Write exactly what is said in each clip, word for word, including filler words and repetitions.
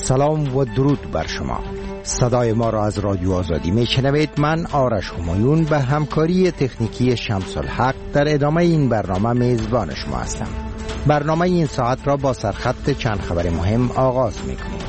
سلام و درود بر شما. صدای ما را از رادیو آزادی می شنوید. من آرش همایون به همکاری تکنیکی شمس الحق در ادامه این برنامه میزبان شما هستم. برنامه این ساعت را با سرخط چند خبر مهم آغاز می کنیم.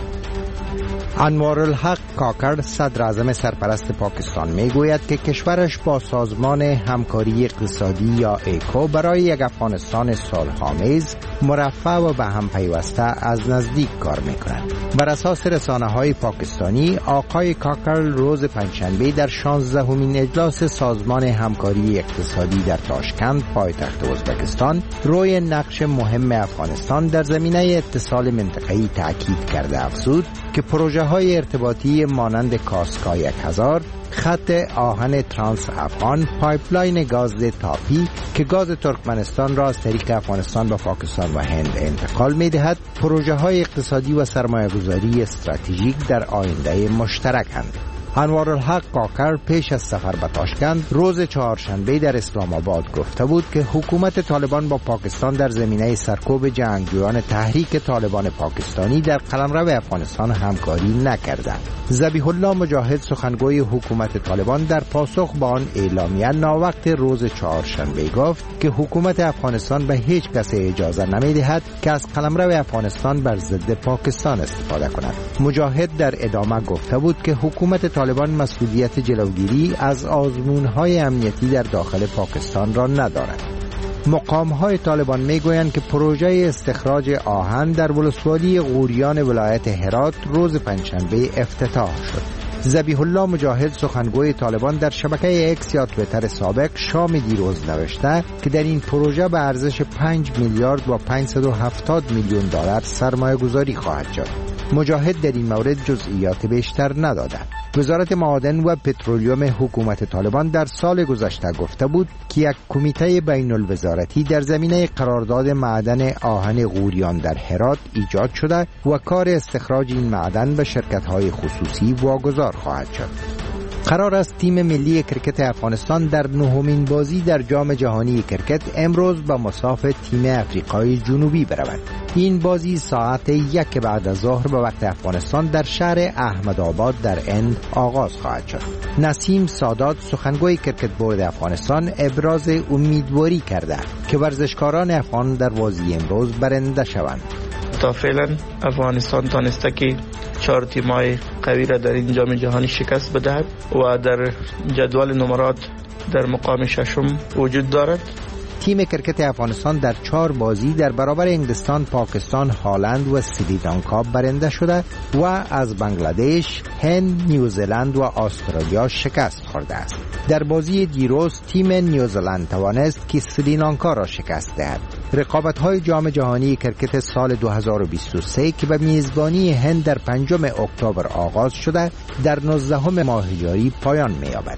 انوارالحق کاکر صدر اعظم سرپرست پاکستان می گوید که کشورش با سازمان همکاری اقتصادی یا ایکو برای یک افغانستان صلح‌آمیز، مرفه و به هم پیوسته از نزدیک کار می کند. بر اساس رسانه های پاکستانی، آقای کاکر روز پنجشنبه در شانزدهمین اجلاس سازمان همکاری اقتصادی در تاشکند پایتخت ازبکستان روی نقش مهم افغانستان در زمینه اتصال منطقه‌ای تاکید کرده افزود که پروژه های ارتباطی مانند کاسکا یک هزار، خط آهن ترانس افغان، پایپلاین گاز تاپی که گاز ترکمنستان را از طریق افغانستان به پاکستان و هند انتقال می دهد، پروژه های اقتصادی و سرمایه گذاری استراتژیک در آینده مشترکند. انوارالحق کاکر پیش از سفر به تاشکند روز چهارشنبه در اسلام آباد گفته بود که حکومت طالبان با پاکستان در زمینه سرکوب جنگجویان تحریک طالبان پاکستانی در قلمرو افغانستان همکاری نکرده. ذبیح الله مجاهد سخنگوی حکومت طالبان در پاسخ به آن اعلامیه ناوقت روز چهارشنبه گفت که حکومت افغانستان به هیچ کس اجازه نمی‌دهد که از قلمرو افغانستان بر ضد پاکستان استفاده کند. مجاهد در ادامه گفته بود که حکومت طالبان مسئولیت جلوگیری از آزمون‌های امنیتی در داخل پاکستان را ندارد. مقام‌های طالبان می‌گویند که پروژه استخراج آهن در ولسوالی غوریان ولایت هرات روز پنجشنبه افتتاح شد. ذبیح الله مجاهد سخنگوی طالبان در شبکه اکس یا توییتر سابق شام دیروز نوشته که در این پروژه به ارزش پنج میلیارد و پانصد و هفتاد میلیون دلار سرمایه گذاری خواهد شد. مجاهد در این مورد جزئیات بیشتر نداده. وزارت معادن و پترولیوم حکومت طالبان در سال گذشته گفته بود که یک کمیته بین الوزارتی در زمینه قرارداد معدن آهن غوریان در هرات ایجاد شده و کار استخراج این معدن به شرکت‌های خصوصی واگذار خواهد شد. قرار است تیم ملی کرکت افغانستان در نهمین بازی در جام جهانی کرکت امروز به مصاف تیم افریقای جنوبی برود. این بازی ساعت یک بعد از ظهر به وقت افغانستان در شهر احمدآباد در هند آغاز خواهد شد. نسیم سادات سخنگوی کرکت بورد افغانستان ابراز امیدواری کرده که ورزشکاران افغان در بازی امروز برنده شوند. تا فعلا افغانستان تانسته که چهار تیمای قوی را در این جام جهانی شکست بدهد و در جدول نمرات در مقام ششم وجود دارد. تیم کرکت افغانستان در چهار بازی در برابر انگلستان، پاکستان، هلند و سریلانکا برنده شده و از بنگلادش، هند، نیوزلند و استرالیا شکست خورده است. در بازی دیروز تیم نیوزلند توانست که سریلانکا را شکست دهد. رقابت‌های جام جهانی کرکت سال دو هزار و بیست و سه که به میزبانی هند در پنجم اکتبر آغاز شده در نوزدهم ماه ژوئیه پایان می‌یابد.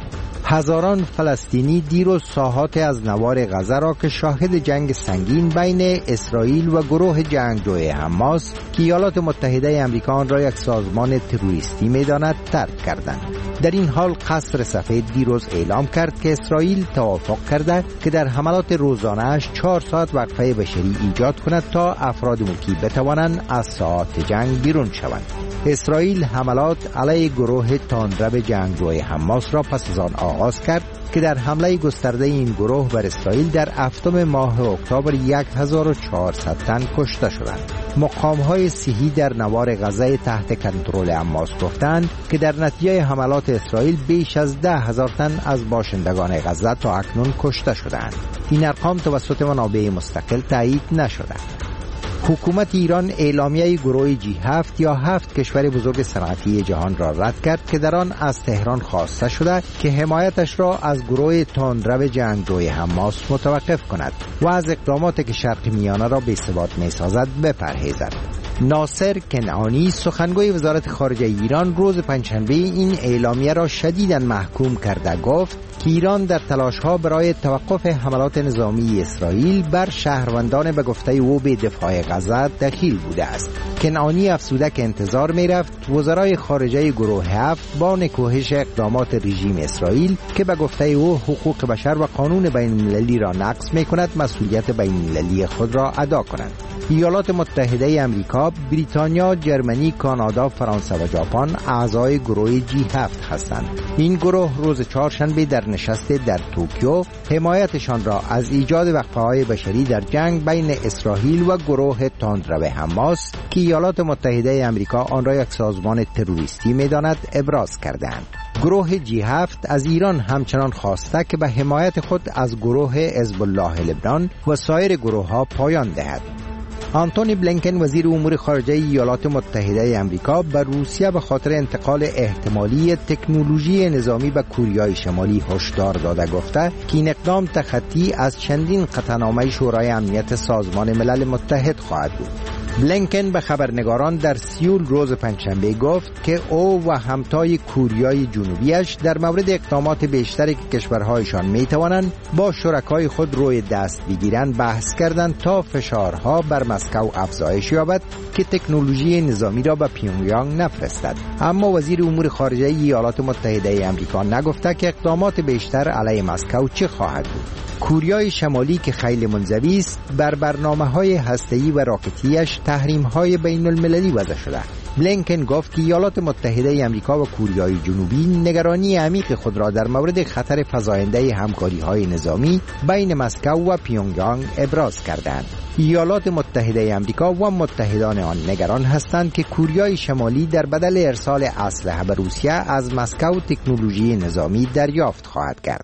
هزاران فلسطینی دیروز ساحات از نوار غزه را که شاهد جنگ سنگین بین اسرائیل و گروه جنگجوی حماس که ایالات متحده آمریکا آن را یک سازمان تروریستی می‌داند ترک کردند. در این حال قصر سفید دیروز اعلام کرد که اسرائیل توافق کرده که در حملات روزانه‌اش چهار ساعت وقفه بشری ایجاد کند تا افراد مکی بتوانند از ساحات جنگ بیرون شوند. اسرائیل حملات علیه گروه تندرو جنگجوی حماس را پس از آن آغاز کرد که در حمله گسترده این گروه بر اسرائیل در هفتم ماه اکتبر هزار و چهارصد تن کشته شدند. مقام‌های صحی در نوار غزه تحت کنترل حماس گفتند که در نتیجه حملات اسرائیل بیش از ده هزار تن از باشندگان غزه تا اکنون کشته شدند. این ارقام توسط منابع مستقل تایید نشده. حکومت ایران اعلامیه گروه جی هفت یا هفت کشور بزرگ صنعتی جهان را رد کرد که در آن از تهران خواسته شده که حمایتش را از گروه تندرو جنگجوی حماس متوقف کند و از اقداماتی که شرق میانه را بی‌ثبات می‌سازد بپرهیزد. ناصر کنعانی سخنگوی وزارت خارجه ایران روز پنجشنبه این اعلامیه را شدیداً محکوم کرده گفت که ایران در تلاش‌ها برای توقف حملات نظامی اسرائیل بر شهروندان به گفته او به دفاع غزه دخیل بوده است. کنعانی افزوده که انتظار می‌رفت وزرای خارجه گروه هفت با نکوهش اقدامات رژیم اسرائیل که به گفته او حقوق بشر و قانون بین‌المللی را نقض می‌کند مسئولیت بین‌المللی خود را ادا کنند. ایالات متحده آمریکا، بریتانیا، جرمنی، کانادا، فرانسه و ژاپن اعضای گروه جی هفت هستند. این گروه روز چهارشنبه در نشست در توکیو حمایتشان را از ایجاد وقفه‌های بشری در جنگ بین اسرائیل و گروه تندرو حماس که ایالات متحده آمریکا آن را یک سازمان تروریستی می‌داند ابراز کردند. گروه جی هفت از ایران همچنان خواسته که به حمایت خود از گروه حزب الله لبنان و سایر گروه‌ها پایان دهد. آنتونی بلینکن وزیر امور خارجه ایالات متحده آمریکا به روسیه به خاطر انتقال احتمالی تکنولوژی نظامی به کوریای شمالی هشدار داده گفته که این اقدام تخطی از چندین قطعنامه شورای امنیت سازمان ملل متحد خواهد بود. بلینکن به خبرنگاران در سیول روز پنجشنبه گفت که او و همتای کوریای جنوبیش در مورد اقدامات بیشتری که کشورهایشان میتوانند با شرکای خود روی دست بگیرند بحث کردند تا فشارها بر مسکو افزایش یابد که تکنولوژی نظامی را به پیونگیانگ نفرستد. اما وزیر امور خارجه ایالات متحده آمریکا نگفته که اقدامات بیشتر علیه مسکو چه خواهد بود. کوریای شمالی که خیلی منزوی است بر برنامه‌های هسته‌ای و راکتیش تحریم‌های بین‌المللی وضع شده. بلینکن گفت که ایالات متحده آمریکا و کوریای جنوبی نگرانی عمیق خود را در مورد خطر فزاینده همکاری‌های نظامی بین مسکو و پیونگیانگ ابراز کردند. ایالات متحده آمریکا و متحدان آن نگران هستند که کوریای شمالی در بدل ارسال اسلحه به روسیه از مسکو تکنولوژی نظامی دریافت خواهد کرد.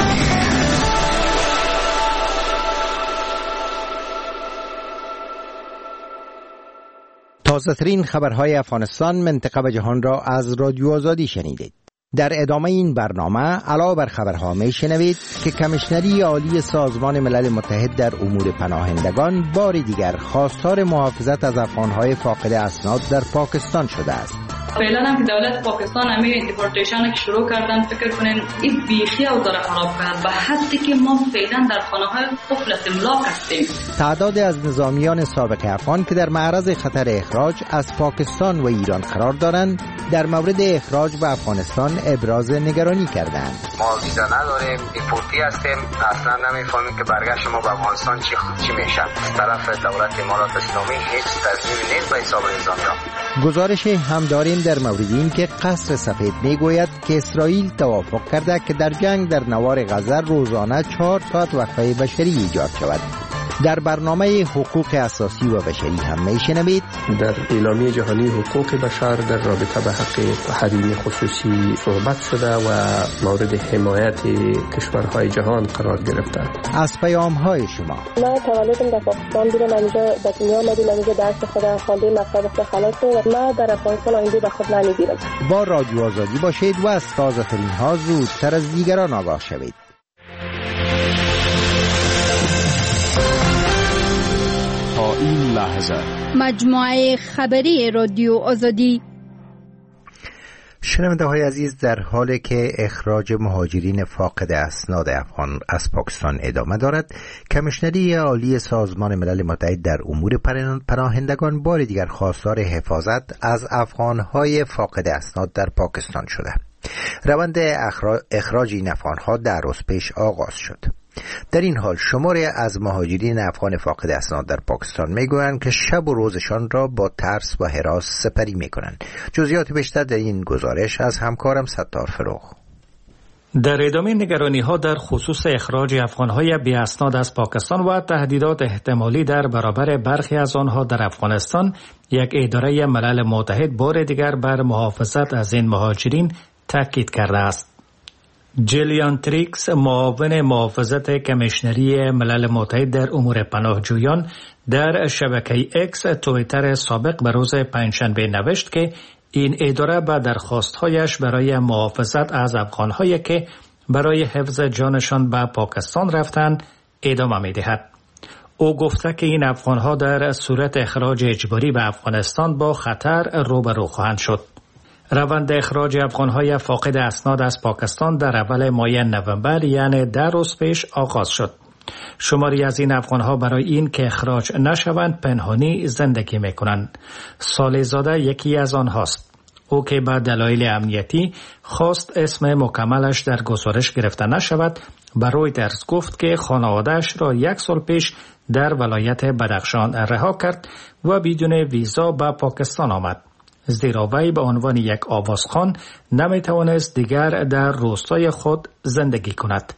تازه ترین خبرهای افغانستان، منطقه و جهان را از رادیو آزادی شنیدید. در ادامه این برنامه علاوه بر خبرها می شنوید که کمیشنری عالی سازمان ملل متحد در امور پناهندگان بار دیگر خواستار محافظت از افغانهای فاقد اسناد در پاکستان شده است. فعلا هم که دولت پاکستان همه دیپورتیشن که شروع کردن فکر کنین این بیخی او داره خراب کرد به حدی که ما فعلا در خانه‌های قفل املاک هستیم. تعداد از نظامیان سابق افغان که در معرض خطر اخراج از پاکستان و ایران قرار دارند در مورد اخراج به افغانستان ابراز نگرانی کردند. ما ویزا نداریم، دیپورتی هستیم، اصلا نمیفهمیم که برگشت ما به افغانستان چی چی میشه. طرف دولت امارات اسلامی هیچ تصمیمی نیست به حساب نظامیان. گزارش هم داریم در مورد این که قصر سفید میگوید که اسرائیل توافق کرده که در جنگ در نوار غزه روزانه چهار ساعت وقفه بشری ایجاد شود. در برنامه حقوق اساسی و بشری هم میشنوید در اعلامیه جهانی حقوق بشر در رابطه به حق حریم خصوصی صحبت شده و مورد حمایت کشورهای جهان قرار گرفته. از پیام‌های شما من تولدم در پاکستان بودم، اینجا به دنیا آمدیم، اینجا درس خودم خواندم، مکتب خودم خلاص کردم. من در افغانستان آینده به خود نمیگیرم. با رادیو آزادی باشید و از تازه ترین ها زودتر از دیگران آگاه شوید. این لحظه مجموعه خبری رادیو آزادی. شنونده های عزیز، در حالی که اخراج مهاجرین فاقد اسناد افغان از پاکستان ادامه دارد، کمیشنری عالی سازمان ملل متحد در امور پناهندگان بار دیگر خواستار حفاظت از افغانهای فاقد اسناد در پاکستان شده. روند اخراج این افغانها در روز پیش آغاز شد. در این حال شماری از مهاجرین افغان فاقد اسناد در پاکستان میگویند که شب و روزشان را با ترس و هراس سپری میکنند. جزئیات بیشتر در این گزارش از همکارم ستار فروغ. در ادامه نگرانی ها در خصوص اخراج افغانهای بی اسناد از پاکستان و تهدیدات احتمالی در برابر برخی از آنها در افغانستان، یک اداره ملل متحد بار دیگر بر محافظت از این مهاجرین تاکید کرده است. جلیان تریکس، معاون محافظت کمیشنری ملل متحد در امور پناهجویان، در شبکه اکس توییتر سابق به روز پنجشنبه نوشت که این اداره به درخواست‌هایش برای محافظت از افغان‌هایی که برای حفظ جانشان به پاکستان رفتند ادامه می‌دهد. او گفته که این افغان‌ها در صورت اخراج اجباری به افغانستان با خطر روبرو خواهند شد. روند اخراج افغانهای فاقد اسناد از پاکستان در اول ماه نوامبر یعنی در روز پیش آغاز شد. شماری از این افغانها برای این که اخراج نشوند پنهانی زندگی میکنند. صالح زاده یکی از آنهاست. او که به دلایل امنیتی خواست اسم مکملش در گزارش گرفته نشود، به رویترز گفت که خانواده‌اش را یک سال پیش در ولایت بدخشان رها کرد و بدون ویزا به پاکستان آمد. زیرا وی به عنوان یک آوازخوان نمیتوانست دیگر در روستای خود زندگی کند.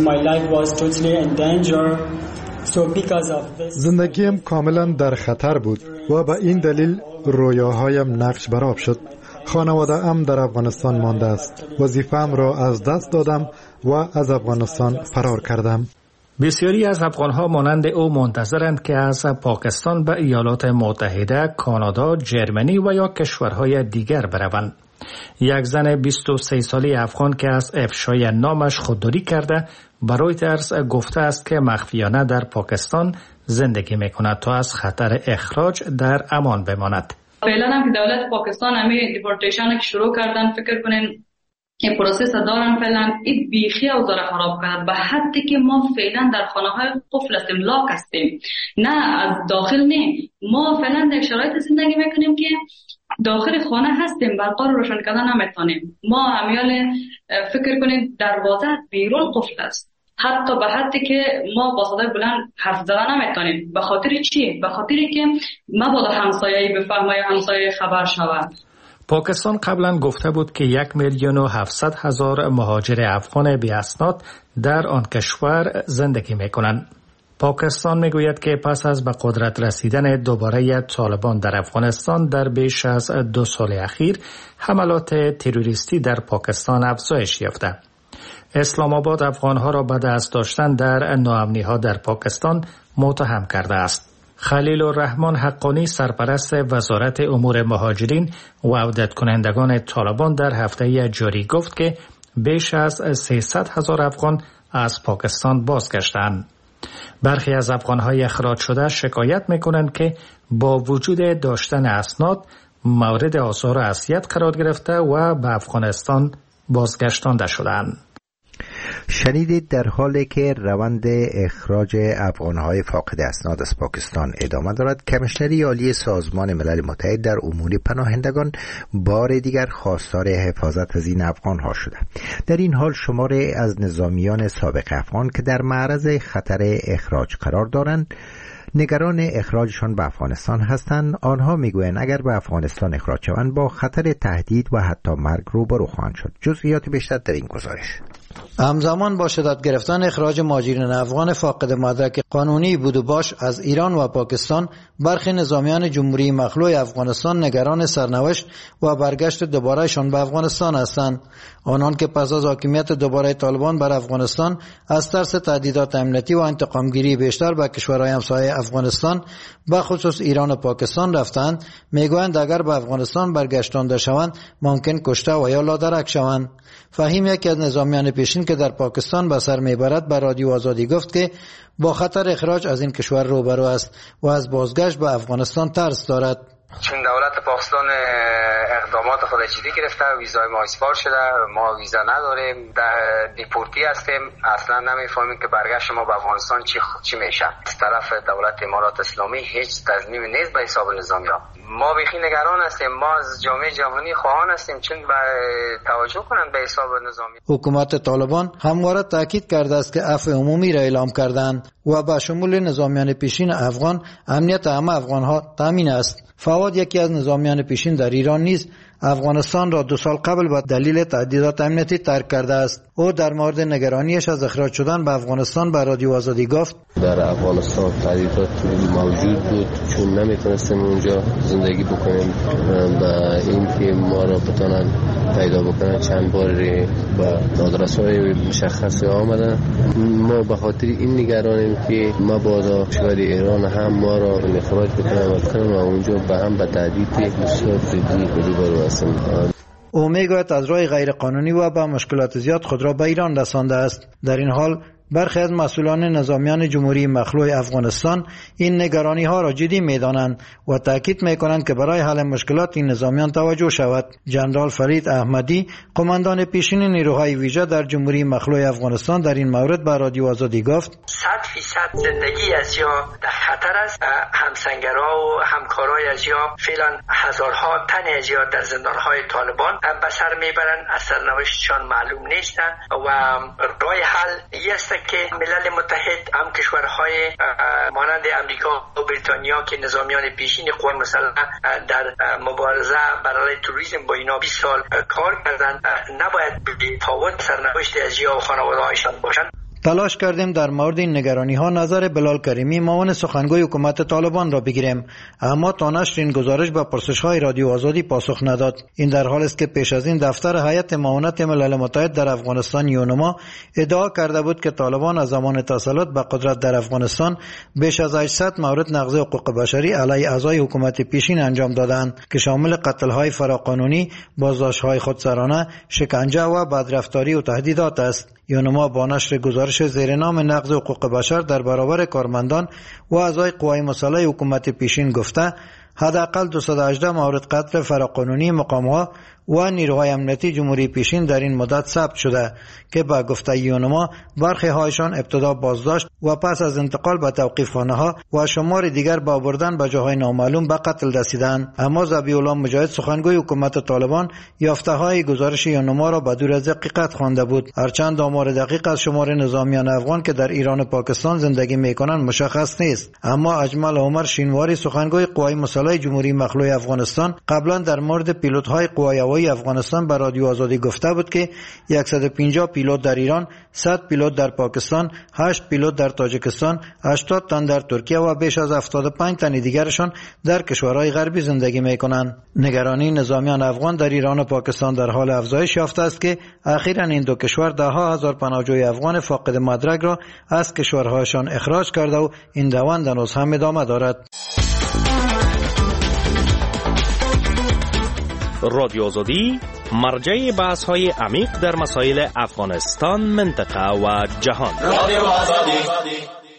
زندگیم کاملا در خطر بود و به این دلیل رویاهایم نقش برآب شد. خانواده ام در افغانستان مانده است. وظیفه‌ام را از دست دادم و از افغانستان فرار کردم. بسیاری از افغانها مانند او منتظرند که از پاکستان به ایالات متحده، کانادا، جرمنی و یا کشورهای دیگر بروند. یک زن بیست و سه ساله افغان که از افشای نامش خودداری کرده به رویترز گفته است که مخفیانه در پاکستان زندگی میکند تا از خطر اخراج در امان بماند. فعلا هم که دولت پاکستان همین دیپورتیشن که شروع کردن، فکر کنین این پروسس دارن فعلا این بیخی او داره خراب کرد به حدی که ما فعلا در خانه های قفل هستیم، لاک هستیم، نه از داخل نه. ما فعلا در شرایط زندگی میکنیم که داخل خانه هستیم، برقا رو روشن کردن نمیتونیم. ما همیال فکر کنید دروازه بیرون قفل است، حتی به حدی که ما با صدای بلند حرف زدن نمیتونیم. به خاطر چی؟ به خاطری که مبادا همسایه‌ای بفهمه یا همسایه خبر شود. پاکستان قبلا گفته بود که یک میلیون و هفتصد هزار مهاجر افغان بی اسناد در آن کشور زندگی می کنند. پاکستان می گوید که پس از به قدرت رسیدن دوباره طالبان در افغانستان در بیش از دو سال اخیر حملات تروریستی در پاکستان افزایش یافته. اسلام آباد افغانها را به دست داشتن در ناامنی ها در پاکستان متهم کرده است. خلیل الرحمن حقانی سرپرست وزارت امور مهاجرین و عودت کنندگان طالبان در هفته جاری گفت که بیش از سیصد هزار افغان از پاکستان بازگشتند. برخی از افغانهای اخراج شده شکایت میکنند که با وجود داشتن اسناد مورد آزار و اذیت قرار گرفته و به افغانستان بازگشتانده شدند. شنیدید در حالی که روند اخراج افغانهای فاقد اسناد از پاکستان ادامه دارد، کمیشنری عالی سازمان ملل متحد در امور پناهندگان بار دیگر خواستار حفاظت از این افغانها شده. در این حال شماری از نظامیان سابق افغان که در معرض خطر اخراج قرار دارند نگران اخراجشان به افغانستان هستند. آنها میگویند اگر به افغانستان اخراج شوند با خطر تهدید و حتی مرگ روبرو خواهند شد. جزئیات بیشتر در این گزارش. همزمان با شدت گرفتن اخراج مهاجرین افغان فاقد مدرک قانونی بود و باش از ایران و پاکستان، برخی نظامیان جمهوری مخلوع افغانستان نگران سرنوشت و برگشت دوبارهشان به افغانستان هستند. آنان که پس از حاکمیت دوباره طالبان بر افغانستان از ترس تهدیدات امنیتی و انتقامگیری بیشتر به کشورهای همسایه افغانستان به خصوص ایران و پاکستان رفتند، میگویند اگر به افغانستان برگشتانده شوند ممکن کشته و یا لادرک شوند. فهیم یکی از نظامیان پیشین که در پاکستان به سر میبرد به رادیو آزادی گفت که با خطر اخراج از این کشور روبرو است و از بازگشت به افغانستان ترس دارد. چون دولت پاکستان اقدامات خود جدی گرفته، ویزای ما اسپار شده، ما ویزا نداریم، در دیپورتی هستیم، اصلا نمیفهمیم که برگشت ما به افغانستان چی چی میشه. از طرف دولت امارات اسلامی هیچ تصمیمی نیست به حساب نظامی ها. ما بیخی نگران هستیم، ما از جامعه جهانی خواهان هستیم چون به توجه کنند به حساب نظامی. حکومت طالبان همواره تاکید کرده است که عفو عمومی را اعلام کردند و به شمول نظامیان پیشین افغان امنیت همه افغانها تامین است. فواد یکی از نظامیان پیشین در ایران نیز افغانستان را دو سال قبل به دلیل تهدیدات امنیتی ترک کرده است. او در مورد نگرانیش از اخراج شدن به افغانستان به رادیو آزادی گفت در افغانستان تهدیدات موجود بود چون نمیتونستیم اونجا زندگی بکنیم و این که ما را بتونن پیدا بکنن چند بار به دادرس‌های مشخص آمدن. ما به خاطر این نگرانیم که مبادا کشور ایران هم ما را اخراج بکنن و کنن و اونجا به هم به تهدید بسیار جدی روبرو هستیم. او میگوید از راه غیر قانونی و با مشکلات زیاد خود را به ایران رسانده است. در این حال برخی از مسئولان نظامیان جمهوری مخلوع افغانستان این نگرانی ها را جدی می‌دانند و تاکید می‌کنند که برای حل مشکلات این نظامیان توجه شود. جنرال فرید احمدی، قماندان پیشین نیروهای ویژه در جمهوری مخلوع افغانستان، در این مورد به رادیو آزادی گفت: صد فیصد زندگی از یا در خطر است. همسنگرها و همکارای از یا فعلا هزارها تن از یا در زندانهای طالبان به سر میبرند، از سرنوشتشان معلوم نیستند و راه حل این است که ملل متحد، هم کشورهای مانند امریکا و بریتانیا که نظامیان پیشین قوات مسلحه در مبارزه برای توریسم با اینا بیست سال کار کردند، نباید به تفاوت سرنوشت از یا و خانواده‌هایشان باشند. تلاش کردیم در مورد این نگرانی ها نظر بلال کریمی، معاون سخنگوی حکومت طالبان را بگیریم، اما تا نشر این گزارش به پرسش های رادیو آزادی پاسخ نداد. این در حالی است که پیش از این دفتر هیئت معاونت ملل متحد در افغانستان یونما ادعا کرده بود که طالبان از زمان تسلط به قدرت در افغانستان بیش از هشتصد مورد نقض حقوق بشری علیه اعضای حکومت پیشین انجام دادند که شامل قتل های فراقانونی، بازداشت های خودسرانه، شکنجه و بدرفتاری و تهدیدات است. یونما با نشر گزارش زیر نام نقض حقوق بشر در برابر کارمندان و اعضای قوای مسلح حکومت پیشین گفته حداقل دویست و هجده مورد قتل فراقانونی مقام‌ها و نیروهای امنیتی جمهوری پیشین در این مدت ثبت شده که با گفته یونما برخی هایشان ابتدا بازداشت و پس از انتقال به توقیفخانه ها و شمار دیگر با بردن به جاهای نامعلوم به قتل رسیدند. اما ذبیح الله مجاهد، سخنگوی حکومت طالبان، یافته های گزارش یونما را به دور از دقیقت خوانده بود. هرچند آمار دقیق از شمار نظامیان افغان که در ایران و پاکستان زندگی میکنند مشخص نیست، اما اجمل عمر شینواری، سخنگوی قوای مسلح جمهوری مخلوع افغانستان، قبلا در مورد پیلوت های قوای هوایی افغانستان به رادیو آزادی گفته بود که صد و پنجاه پیلوت در ایران، صد پیلوت در پاکستان، هشت پیلوت در تاجیکستان، هشتاد تن در ترکیه و بیش از هفتاد و پنج تن دیگرشان در کشورهای غربی زندگی میکنند. نگرانی نظامیان افغان در ایران و پاکستان در حال افزایش یافته است که اخیراً این دو کشور ده ها هزار پناهجوی افغان فاقد مدرک را از کشورهایشان اخراج کرده و این روند هنوز هم ادامه دارد. رادیو آزادی مرجع بحث های عمیق در مسائل افغانستان، منطقه و جهان. رادیو آزادی.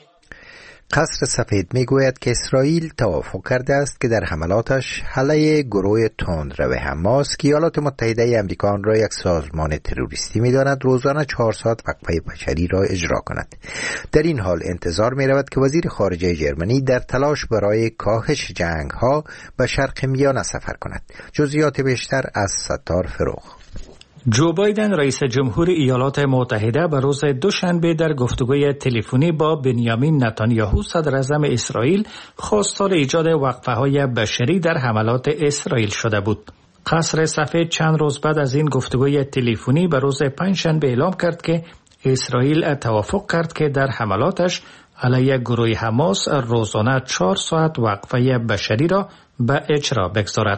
قصر سفید میگوید که اسرائیل توافق کرده است که در حملاتش علیه گروه تندرو حماس که ایالات متحده آمریکا آن را یک سازمان تروریستی می‌داند، روزانه چهار ساعت وقفه بشری را اجرا کند. در این حال انتظار می‌رود که وزیر خارجه ژرمنی در تلاش برای کاهش جنگ‌ها به شرق میانه سفر کند. جزئیات بیشتر از ستار فروغ. جو بایدن رئیس جمهور ایالات متحده به روز دوشنبه در گفتگوی تلفنی با بنیامین نتانیاهو صدر اعظم اسرائیل خواستار ایجاد وقفه‌های بشری در حملات اسرائیل شده بود. قصر سفید چند روز بعد از این گفتگوی تلفنی به روز پنجشنبه اعلام کرد که اسرائیل توافق کرد که در حملاتش علیه گروه حماس روزانه چهار ساعت وقفه بشری را به اجرا بگذارد.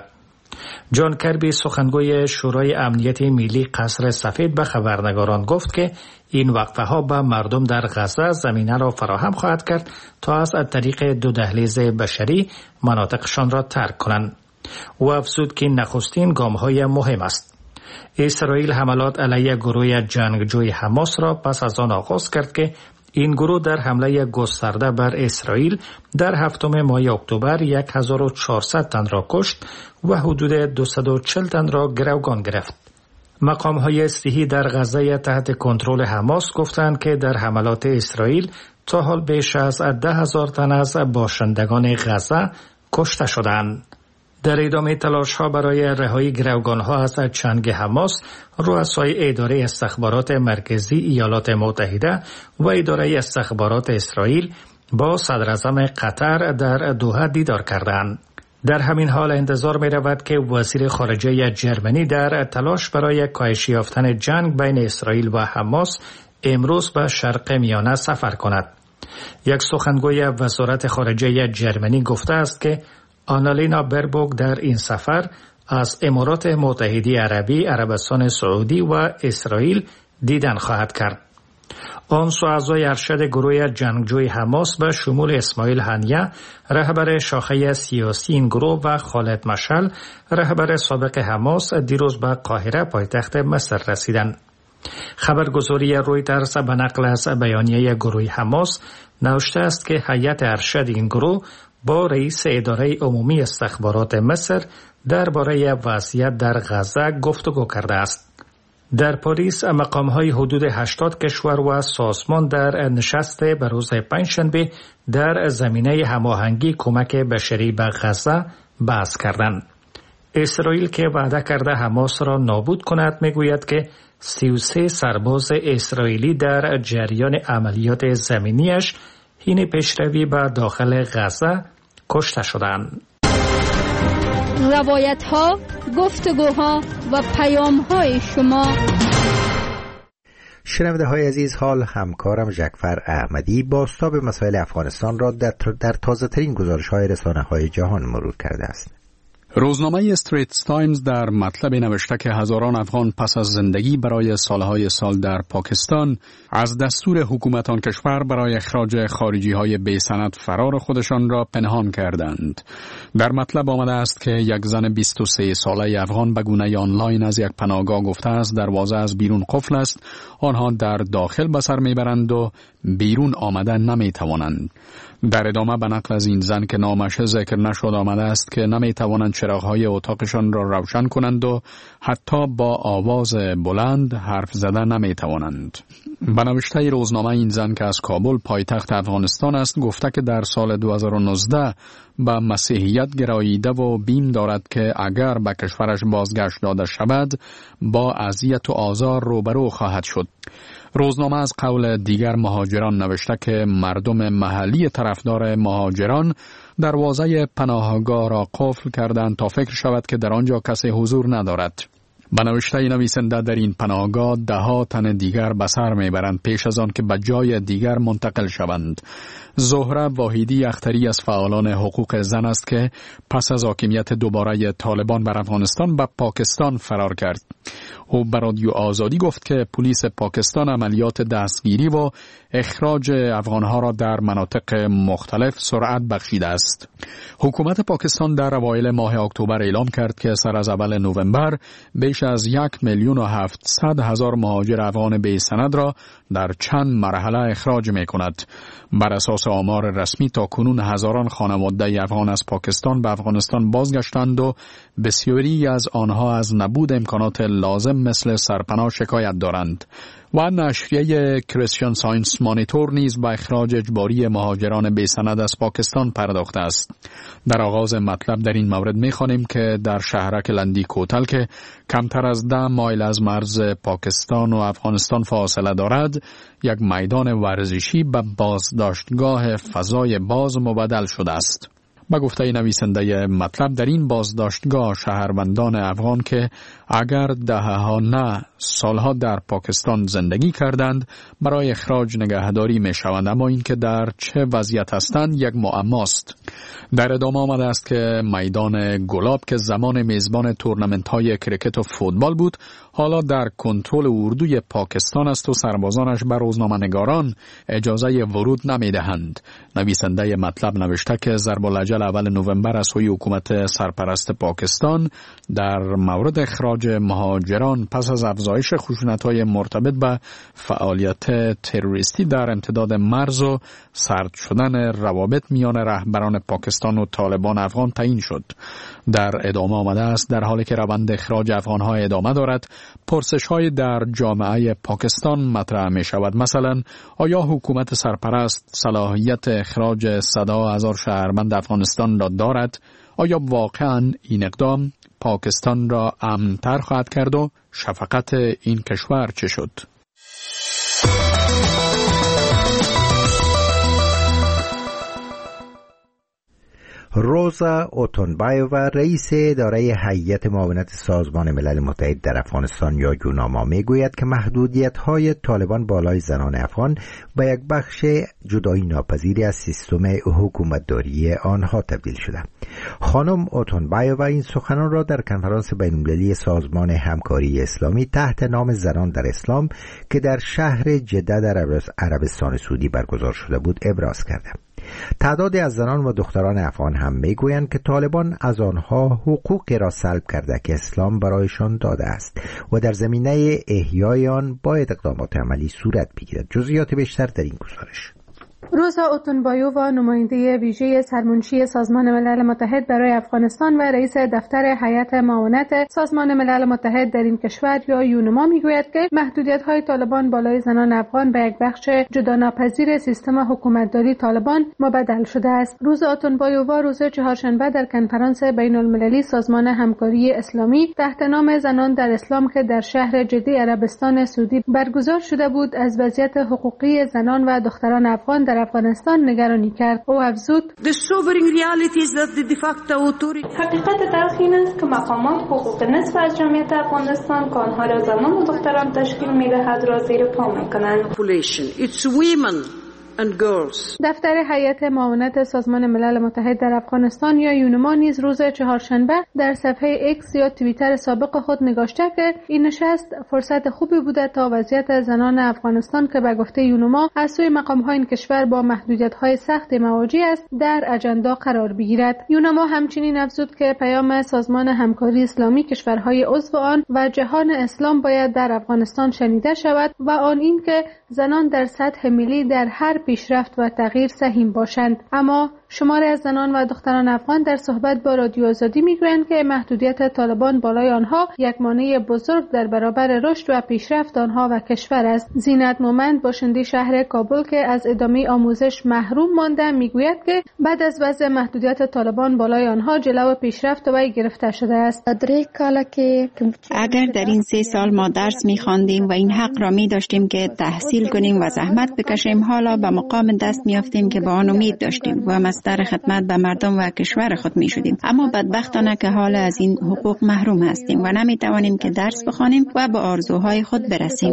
جان کربی، سخنگوی شورای امنیت ملی قصر سفید، به خبرنگاران گفت که این وقفه ها به مردم در غزه زمینه را فراهم خواهد کرد تا از طریق دو دهلیز بشری مناطقشان را ترک کنند و افزود که نخستین گام های مهم است. اسرائیل حملات علیه گروه جنگجوی حماس را پس از آن آغاز کرد که این گروه در حمله گسترده بر اسرائیل در هفتم ماه اکتبر هزار و چهارصد تن را کشت و حدود دویست و چهل تن را گروگان گرفت. مقام‌های صحی در غزه تحت کنترل حماس گفتند که در حملات اسرائیل تا حال بیش از ده هزار تن از باشندگان غزه کشته شدند. در ادامه تلاش‌ها برای رهایی گروگان‌ها از چنگ حماس، رؤسای اداره استخبارات مرکزی ایالات متحده و اداره استخبارات اسرائیل با صدراعظم قطر در دوحه دیدار کردند. در همین حال انتظار می رود که وزیر خارجه ژرمنی در تلاش برای کاهش یافتن جنگ بین اسرائیل و حماس امروز به شرق میانه سفر کند. یک سخنگوی وزارت خارجه ژرمنی گفته است که آنالینا بربوک در این سفر از امارات متحده عربی، عربستان سعودی و اسرائیل دیدن خواهد کرد. آن سو اعضای ارشد گروه جنگجوی حماس به شمول اسماعیل هنیه، رهبر شاخه سیاسی این گروه، و خالد مشعل، رهبر سابق حماس، دیروز به قاهره پایتخت مصر رسیدند. خبرگزاری رویترز به نقل از بیانیه گروه حماس نوشته است که هیئت ارشد این گروه با رئیس اداره عمومی استخبارات مصر درباره وضعیت در غزه گفتگو کرده است. در پاریس مقام‌های حدود هشتاد کشور و سازمان در نشست به روز پنجشنبه در زمینه هماهنگی کمک بشری به غزه بحث کردند. اسرائیل که وعده کرده حماس را نابود کند میگوید که سی و سه سرباز اسرائیلی در جریان عملیات زمینیش حین پیشروی به داخل غزه کشته شدند. روایت ها، گفتگوها و پیام های شما. شنونده های عزیز، حال همکارم جعفر احمدی بازتاب مسائل افغانستان را در, در تازه ترین گزارش های رسانه های جهان مرور کرده است. روزنامه استریتس تایمز در مطلب نوشته که هزاران افغان پس از زندگی برای سالهای سال در پاکستان از دستور حکومت آن کشور برای اخراج خارجی های بی سند فرار خودشان را پنهان کردند. در مطلب آمده است که یک زن بیست و سه ساله افغان به گونه آنلاین از یک پناهگاه گفته است دروازه از بیرون قفل است، آنها در داخل به سر میبرند و بیرون آمده نمیتوانند. در ادامه به نقل از این زن که نامش ذکر نشد آمده است که نمیتوانند چراغ‌های اتاقشان را روشن کنند و حتی با آواز بلند حرف زدن نمیتوانند. به نوشته روزنامه این زن که از کابل پایتخت افغانستان است گفته که در سال دو هزار و نوزده به مسیحیت گراییده و بیم دارد که اگر به کشورش بازگشت داده شود با اذیت و آزار روبرو خواهد شد. روزنامه از قول دیگر مهاجران نوشته که مردم محلی طرفدار مهاجران دروازه پناهگاه را قفل کردند تا فکر شود که در آنجا کسی حضور ندارد. به نوشته نویسنده در این پناهگاه ده ها تن دیگر به سر میبرند پیش از آن که به جای دیگر منتقل شوند. زهره واحدی اختری از فعالان حقوق زن است که پس از حاکمیت دوباره طالبان بر افغانستان به پاکستان فرار کرد. او به رادیو آزادی گفت که پلیس پاکستان عملیات دستگیری و اخراج افغانها را در مناطق مختلف سرعت بخشیده است. حکومت پاکستان در اوایل ماه اکتبر اعلام کرد که سر از اول نوامبر بیش از یک میلیون و هفتصد هزار مهاجر افغان بی سند را در چند مرحله اخراج می کند. بر اساس آمار رسمی تا کنون هزاران خانواده افغان از پاکستان به افغانستان بازگشتند و بسیاری از آنها از نبود امکانات لازم مثل سرپناه شکایت دارند. و نشریه کریستیان ساینس مانیتور نیز به اخراج اجباری مهاجران بی سند از پاکستان پرداخته است. در آغاز مطلب در این مورد می‌خوانیم که در شهرک لندی کوتل که کمتر از ده مایل از مرز پاکستان و افغانستان فاصله دارد، یک میدان ورزشی به بازداشتگاه فضای باز مبدل شده است. با گفته نویسنده مطلب در این بازداشتگاه شهروندان افغان که اگر دهها نه سالها در پاکستان زندگی کردند برای اخراج نگهداری می شوند، اما این که در چه وضعیت هستند یک معماست. در ادامه آمده است که میدان گلاب که زمان میزبان تورنمنت های کرکت و فوتبال بود حالا در کنترل اردوی پاکستان است و سربازانش بر روزنامه‌نگاران اجازه ورود نمی دهند. نویسنده مطلب نوشته که ضرب الاجل اول نوامبر از سوی حکومت سرپرست پاکستان در مورد اخراج مهاجران پس از افزایش خشونت‌های مرتبط به فعالیت تروریستی در امتداد مرز و سرد شدن روابط میان رهبران پاکستان و طالبان افغان تعیین شد. در ادامه آمده است در حالی که روند اخراج افغان‌ها ادامه دارد، پرسش‌های در جامعه پاکستان مطرح می‌شود. مثلا آیا حکومت سرپرست صلاحیت اخراج صدها هزار شهروند افغانستان را دارد؟ آیا واقعاً این اقدام پاکستان را امن‌تر خواهد کرد و شفقت این کشور چه شد؟ روزا اوتونبایووا رئیس اداره هیئت معاونت سازمان ملل متحد در افغانستان یا یوناما میگوید که محدودیت‌های طالبان بالای زنان افغان به یک بخش جدایی ناپذیری از سیستم حکومتداری آنها تبدیل شده. خانم اوتونبایووا این سخنان را در کنفرانس بین‌المللی سازمان همکاری اسلامی تحت نام زنان در اسلام که در شهر جده در عربستان سعودی برگزار شده بود ابراز کرده. تعدادی از زنان و دختران افغان هم میگویند که طالبان از آنها حقوقی را سلب کرده که اسلام برایشان داده است و در زمینه احیای آن باید اقدامات عملی صورت بگیرد. جزئیات بیشتر در این گزارش. روزا اوتونبایووا، نماینده ویژه سرمنشی سازمان ملل متحد برای افغانستان و رئیس دفتر هیئت معاونت سازمان ملل متحد در این کشور یا یونما میگوید که محدودیت‌های طالبان بالای زنان افغان به یک بخش جداناپذیر سیستم حکومتداری طالبان مبدل شده است. روزا اوتونبایووا روز چهارشنبه در کنفرانس بین‌المللی سازمان همکاری اسلامی تحت نام زنان در اسلام که در شهر جده عربستان سعودی برگزار شده بود از وضعیت حقوقی زنان و دختران افغان در افغانستان نگرانی کرد. او افزود: حقیقت تلخ این است که مقامات حقوق نصف از جمعیت افغانستان که آنها را زنان و دختران تشکیل می‌دهد را زیر پا می‌کنند. دفتر هیئت معاونت سازمان ملل متحد در افغانستان یا یونما نیز روز چهارشنبه در صفحه ایکس یا توییتر سابق خود نگاشته که این نشست فرصت خوبی بوده تا وضعیت زنان افغانستان که به گفته یونما از سوی مقام‌های این کشور با محدودیت‌های سخت مواجه است در اجندا قرار بگیرد. یونما همچنین افزود که پیام سازمان همکاری اسلامی کشورهای عضو آن و جهان اسلام باید در افغانستان شنیده شود و آن این که زنان در سطح ملی در هر پیشرفت و تغییر سهیم باشند. اما شماری از زنان و دختران افغان در صحبت با رادیو آزادی میگویند که محدودیت طالبان بالای آنها یک مانع بزرگ در برابر رشد و پیشرفت آنها و کشور است. زینت مومند، باشنده شهر کابل که از ادامه آموزش محروم مانده، میگوید که بعد از وضع محدودیت طالبان بالای آنها جلو پیشرفت وی گرفته شده است. اگر در این سه سال ما درس می‌خواندیم و این حق را می‌داشتیم که تحصیل کنیم و زحمت بکشیم، حالا به مقام دست می‌یافتیم که با آن امید داشتیم و مصدر خدمت به مردم و کشور خود می‌شدیم. اما بدبختانه که حال از این حقوق محروم هستیم و نمی‌توانیم که درس بخوانیم و به آرزوهای خود برسیم.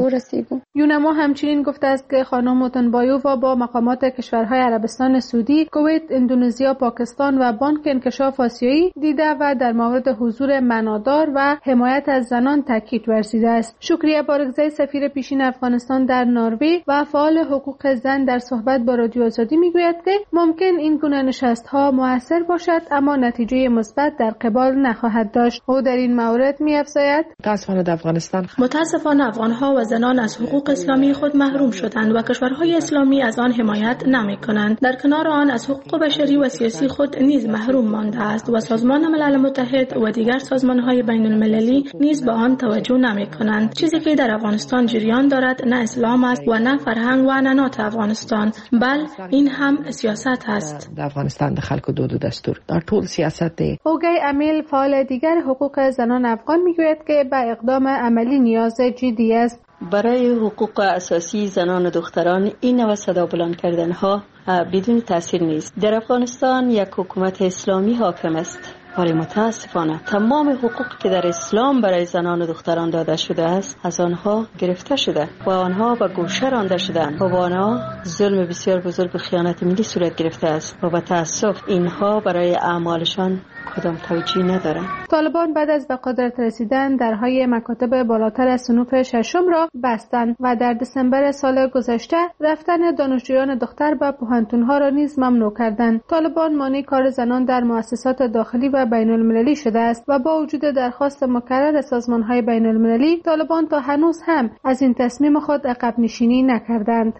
یونما همچنین گفته است که خانم اوتونبایووا با مقامات کشورهای عربستان سعودی، کویت، اندونزیا، پاکستان و بانک انکشاف آسیایی دیده و در مورد حضور معنادار و حمایت از زنان تاکید ورزیده است. شکریه بارگزی، سفیر پیشین افغانستان در نروژ و فعال حقوق زن در صحبت با رادیو آزادی میگوید که ممکن این گونه نشست‌ها موثر باشد اما نتیجه مثبت در قبال نخواهد داشت. او در این مورد می‌افزاید: متأسفانه در افغانستان متأسفانه افغان‌ها و زنان از حقوق اسلامی خود محروم شدند و کشورهای اسلامی از آن حمایت نمی‌کنند. در کنار آن از حقوق بشری و سیاسی خود نیز محروم مانده است و سازمان ملل متحد و دیگر سازمان‌های بین‌المللی نیز به آن توجه نمی‌کنند. چیزی که در افغانستان جریان دارد نه اسلام است و نه فرهنگ و عنعنات افغانستان، بل این هم سیاست است. در افغانستان د خلکو دود و دستور در ټول سیاست دی. اوگی امیل، فعال دیگر حقوق زنان افغان میگوید که به اقدام عملی نیاز جدی است. برای حقوق اساسی زنان و دختران این نوع صدا بلند کردن ها بدون تاثیر نیست. در افغانستان یک حکومت اسلامی حاکم است، ولی متاسفانه تمام حقوقی که در اسلام برای زنان و دختران داده شده است از آنها گرفته شده و آنها به گوشه رانده شدند و با آنها ظلم بسیار بزرگ و خیانت ملی صورت گرفته است و به تأسف اینها برای اعمالشان کدام توجیه ندارند. طالبان بعد از به قدرت رسیدن درهای مکاتب بالاتر از صنوف ششم را بستند و در دسامبر سال گذشته رفتن دانشجویان دختر به پوهنتون‌ها را نیز ممنوع کردند. طالبان مانع کار زنان در مؤسسات داخلی و بین‌المللی شده است و با وجود درخواست مکرر سازمان‌های بین‌المللی، طالبان تا هنوز هم از این تصمیم خود عقب نشینی نکردند.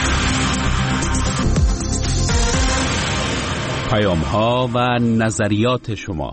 پیام‌ها و نظریات شما.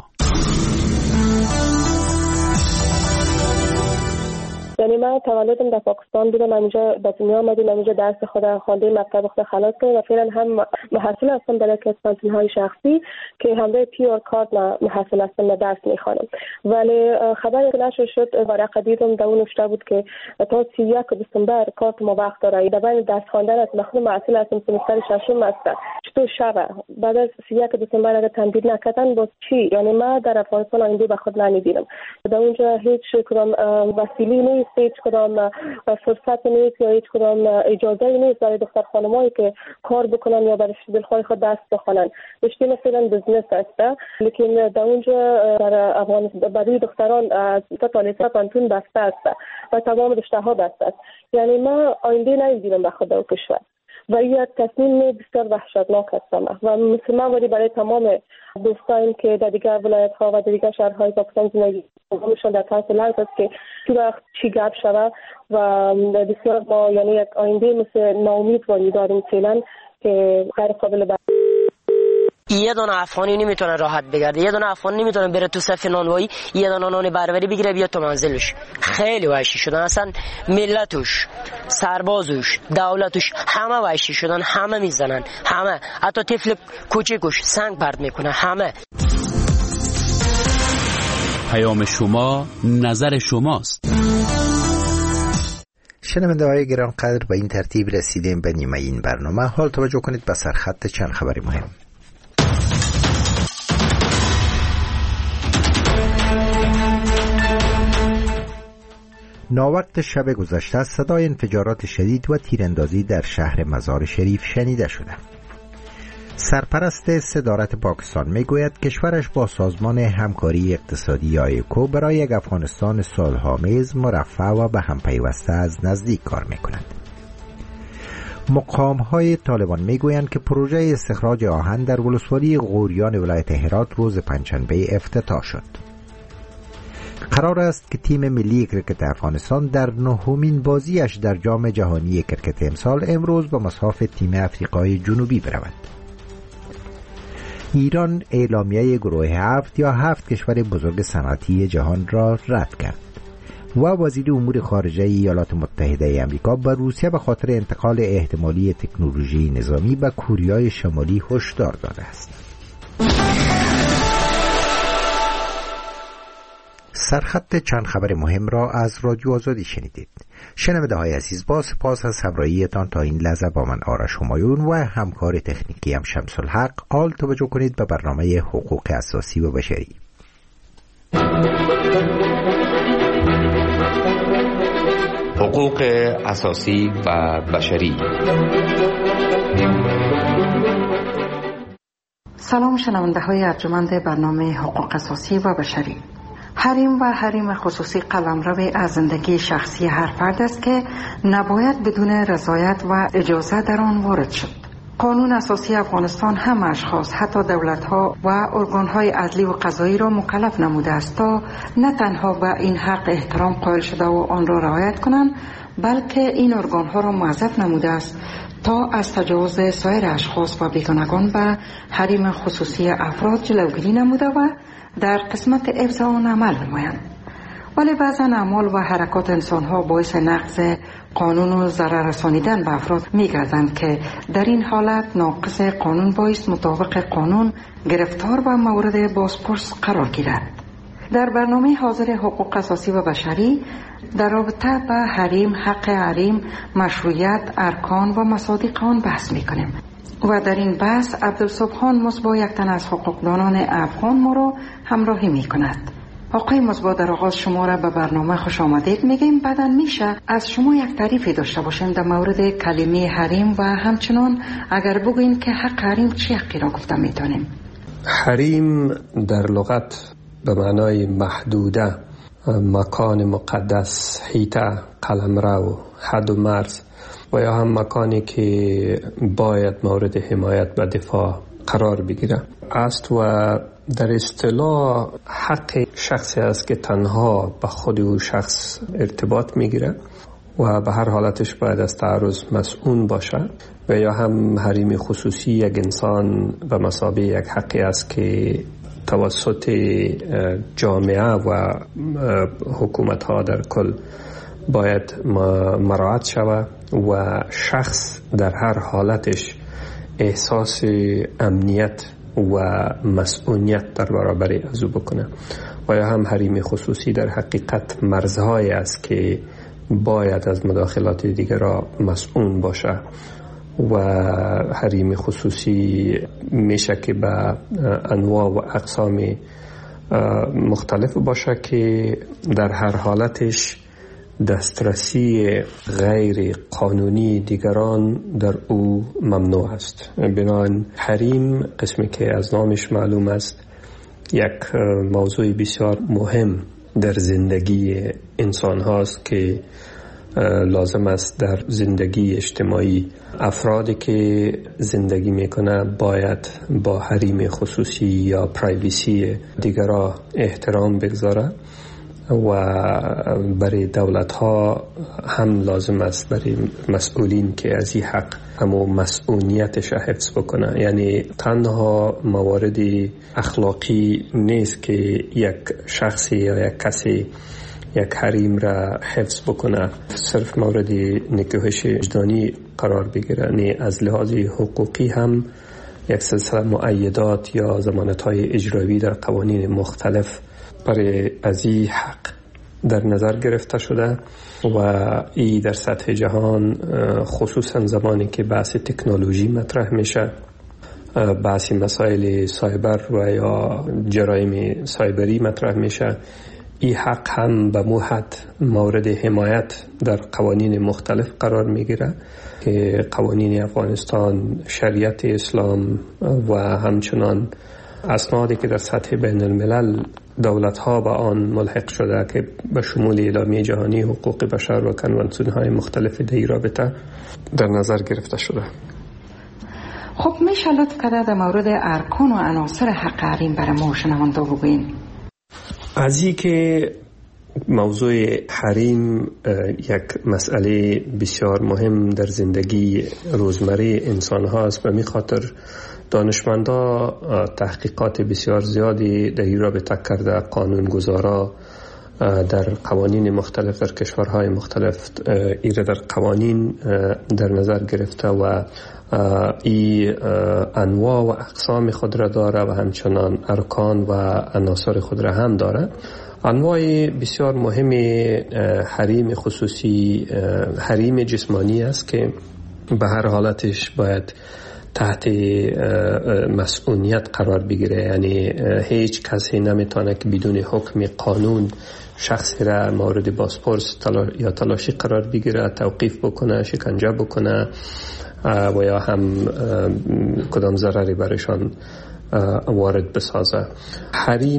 یعنی من تولدم در پاکستان بودم، اینجا به دنیا آمدیم، اینجا درس خود خواندیم، مکتب خود خلاص کردم و فعلا هم محصل هستم در یک از پانتون‌های شخصی که همراه پیور کارت محصل هستم و درس میخوانم. ولی خبری که نشر شد ورقه دیدم در اون نوشته بود که تا سی و یک دسامبر کارت ما وقت داره. در بین درس خواندن است، مخصوصا محصل هستم سمستر ششم است. چطور شبه بعد از سی و یک دسامبر اگر تمدید نکردن باز چی؟ یعنی ما در افغانستان آینده به خود نمی‌بینم. در اونجا هیچ کدام وسیله نیست، هیچ کدام فرصت نیست یا هیچ کدام اجازه نیست برای دختر خانمایی که کار بکنن یا برای دلخواه خود درس بخونن. رشته مثلا بزنس است، لیکن در اونجا در افغانستان برای دختران از تا لیسانس پانتون بسته است و تمام رشته ها بسته است. یعنی ما آینده نمی‌بینم به خود در کشور. و این تصمیم بسیار وحشتناک هستم و مثل من ولی برای تمام دوستان که در دیگر ولایت ها و در دیگر شهرهای پاکستان زندگی می‌کنند در طرف لحظه است که تو وقت چی گپ شود و بسیار ما یعنی یک آینده مثل ناامیدواری داریم فعلا که غیر قابل بر یه دونه افغانی نمیتونه راحت بگرده، یه دونه افغانی نمیتونه بره تو صف نانوایی یه دونه نان بربری بگیره بیاد تو منزلش. خیلی وحشی شدن، اصلا ملتش، سربازش، دولتش همه وحشی شدن، همه میزنن، همه، حتی طفل کوچیکش سنگ پرت میکنه، همه. پیام شما نظر شماست. شنونده های گرانقدر، به این ترتیب رسیدیم به نیمه این برنامه. حال توجه کنید به سرخط چند خبر مهم. ناوقت شب گذشته صدای انفجارات شدید و تیراندازی در شهر مزار شریف شنیده شده. سرپرست صدارت پاکستان میگوید کشورش با سازمان همکاری اقتصادی ایکو برای یک افغانستان صلح‌آمیز، مرفه و به هم پیوسته از نزدیک کار میکند. مقام‌های طالبان میگویند که پروژه استخراج آهن در ولسوالی غوریان ولایت هرات روز پنجشنبه افتتاح شد. قرار است که تیم ملی کرکت افغانستان در نهمین بازیش در جام جهانی کرکت امسال امروز به مصاف تیم افریقای جنوبی برود. ایران اعلامیه گروه هفت یا هفت کشور بزرگ صنعتی جهان را رد کرد و وزیر امور خارجه ایالات متحده آمریکا به روسیه به خاطر انتقال احتمالی تکنولوژی نظامی به کوریای شمالی هشدار داده است. سرخط چند خبر مهم را از رادیو آزادی شنیدید. شنونده های عزیز، با سپاس از همراهیتان تا این لحظه با من آرش همایون و همکار تکنیکی هم شمس الحق. حال توجه کنید به برنامه حقوق اساسی و بشری. حقوق اساسی و بشری. سلام شنونده های ارجمند برنامه حقوق اساسی و بشری. حریم و حریم خصوصی قلمرو از زندگی شخصی هر فرد است که نباید بدون رضایت و اجازه در آن وارد شد. قانون اساسی افغانستان هم اشخاص، حتی دولت‌ها و ارگان‌های عدلی و قضایی را مکلف نموده است تا نه تنها به این حق احترام قائل شده و آن را رعایت کنند، بلکه این ارگان‌ها را موظف نموده است تا از تجاوز سایر اشخاص و بیگانگان به حریم خصوصی افراد جلوگیری نموده و در قسمت حفظ آن عمل نمایند. ولی بعضا اعمال و حرکات انسان‌ها باعث نقض قانون و ضرر رسانیدن به افراد می‌گردند که در این حالت ناقض قانون باعث مطابق قانون گرفتار و مورد بازپرس قرار گیرد. در برنامه حاضر حقوق اساسی و بشری در رابطه به حریم، حق حریم، مشروعیت، ارکان و مصادیق آن بحث می‌کنیم. و در این بحث عبدالصبحان مصباح یک تن از حقوقدانان افغان ما را همراهی می کند. آقای مصباح، در آغاز شما را به برنامه خوش آمدید میگیم. بعداً میشه از شما یک تعریفی داشته باشیم در مورد کلمه حریم و همچنان اگر بگوین که حق حریم چی حقی را گفته میتونیم؟ حریم در لغت به معنای محدوده، مکان مقدس، حیطه، قلمرو، حد و مرز و یا هم مکانی که باید مورد حمایت و دفاع قرار بگیره است و در اصطلاح حق شخصی است که تنها به خود او شخص ارتباط میگیره و به هر حالتش باید از تعرض مسئول باشه و یا هم حریم خصوصی یک انسان به مثابه یک حقی است که توسط جامعه و حکومت ها در کل باید مراعات شود و شخص در هر حالتش احساس امنیت و مسئولیت در برابر از او بکنه و یا هم حریم خصوصی در حقیقت مرزهایی است که باید از مداخلات دیگر را مسئول باشه و حریم خصوصی میشه که به انواع و اقسام مختلف باشه که در هر حالتش دسترسی غیر قانونی دیگران در او ممنوع است. بنابراین حریم، قسمی که از نامش معلوم است، یک موضوع بسیار مهم در زندگی انسان هاست که لازم است در زندگی اجتماعی افرادی که زندگی میکنه باید با حریم خصوصی یا پرایویسی دیگران احترام بگذاره و برای دولت ها هم لازم است برای مسئولین که از این حق همو مسئولیتش حفظ بکنه. یعنی تنها موارد اخلاقی نیست که یک شخصی یا یک کسی یک حریم را حفظ بکنه صرف مورد نکوهش وجدانی قرار بگیره، نه از لحاظ حقوقی هم یک سلسله مؤیدات یا ضمانت‌های اجرایی در قوانین مختلف برای از این حق در نظر گرفته شده و ای در سطح جهان خصوصا زمانی که بحث تکنولوژی مطرح میشه، بحث مسائل سایبر و یا جرایم سایبری مطرح میشه، این حق هم به مو حد مورد حمایت در قوانین مختلف قرار میگیره که قوانین افغانستان، شریعت اسلام و همچنان اسنادی که در سطح بین الملل دولت ها به آن ملحق شده که به شمول اعلامیه جهانی حقوق بشر و کنوانسیون های مختلف در این رابطه در نظر گرفته شده. خب میشه لطف کرده در مورد ارکان و عناصر حق حریم برای ما شنونده بگوین؟ از این که موضوع حریم یک مسئله بسیار مهم در زندگی روزمره انسان هاست و می خاطر دانشمندا تحقیقات بسیار زیادی در این رابطه کرده، قانونگذارا در قوانین مختلف در کشورهای مختلف ایره در قوانین در نظر گرفته و ای انواع و اقسام خود را داره و همچنان ارکان و عناصر خود را هم داره. انواع بسیار مهم حریم خصوصی حریم جسمانی است که به هر حالتش باید تحت مسئولیت قرار بگیره، یعنی هیچ کسی نمیتونه که بدون حکم قانون شخصی را مورد بازپرس تلا یا تلاشی قرار بگیره، توقیف بکنه، شکنجه بکنه و یا هم کدام ضرری برشان وارد بسازه. حریم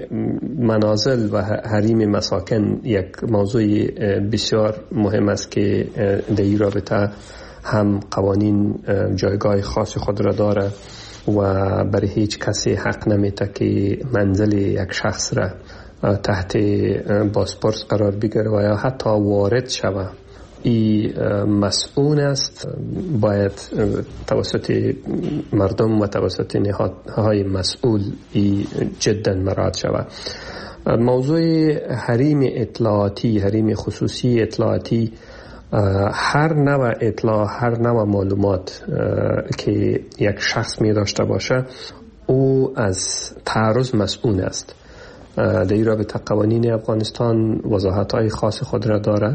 منازل و حریم مساکن یک موضوع بسیار مهم است که در این رابطه هم قوانین جایگاه خاص خود را داره و برای هیچ کسی حق نمیده که منزل یک شخص را تحت بازپرس قرار بگیره و یا حتی وارد شوه. این مسئول است، باید توسط مردم و توسط نهادهای مسئول ای جدا مراعات شود. موضوع حریم اطلاعاتی، حریم خصوصی اطلاعاتی، هر نوع اطلاع، هر نوع معلومات که یک شخص می داشته باشه او از تعرض مسئول است. در این رابطه قوانین افغانستان وضاحت‌های خاص خود را داره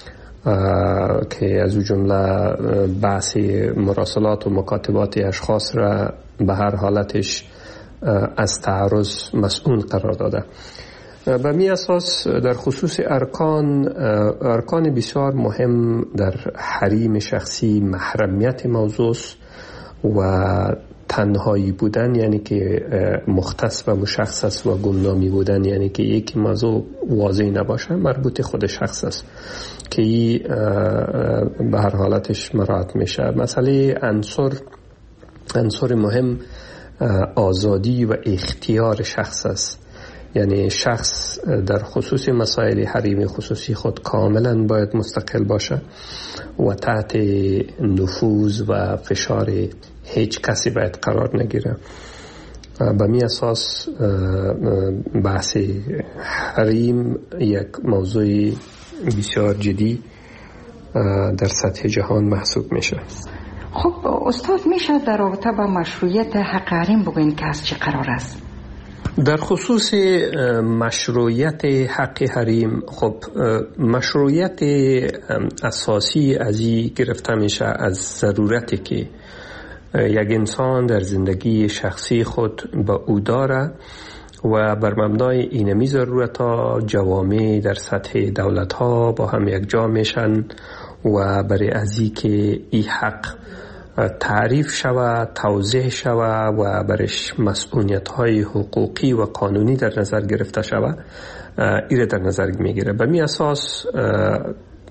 که از او جمله بحث مراسلات و مکاتبات اشخاص را به هر حالتش از تعرض مسئول قرار داده. به می اساس در خصوص ارکان ارکان بسیار مهم در حریم شخصی محرمیت موضوع و تنهایی بودن، یعنی که مختص و مشخص و گمنامی بودن، یعنی که یک موضوع واضح نباشه، مربوط خود شخص است که این به هر حالتش مراعات میشه. مسئله عنصر عنصر مهم آزادی و اختیار شخص است، یعنی شخص در خصوص مسائل حریم خصوصی خود کاملا باید مستقل باشه و تحت نفوذ و فشار هیچ کسی باید قرار نگیره. به می اساس بحث حریم یک موضوع بسیار جدی در سطح جهان محسوب میشه. خب استاد میشه در رابطه با مشروعیت حق حریم بگوین که از چه قرار است؟ در خصوص مشروعیت حق حریم، خب مشروعیت اساسی از این گرفته میشه از ضرورتی که یک انسان در زندگی شخصی خود به او داره و بر مبنای اینمی ضرورت ها جوامع در سطح دولت ها با هم یک جا میشن و برای ازی که این حق تعریف شوه، توضیح شوه و برش مسئولیت های حقوقی و قانونی در نظر گرفته شوه، ایره در نظر میگیره. به می اساس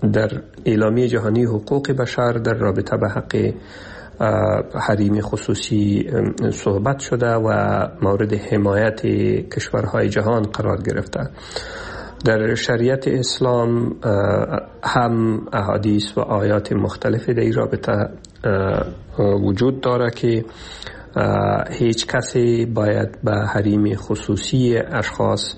در اعلامیه جهانی حقوق بشر در رابطه به حق حریم خصوصی صحبت شده و مورد حمایت کشورهای جهان قرار گرفته. در شریعت اسلام هم احادیث و آیات مختلفی در این رابطه وجود داره که هیچ کسی باید به حریم خصوصی اشخاص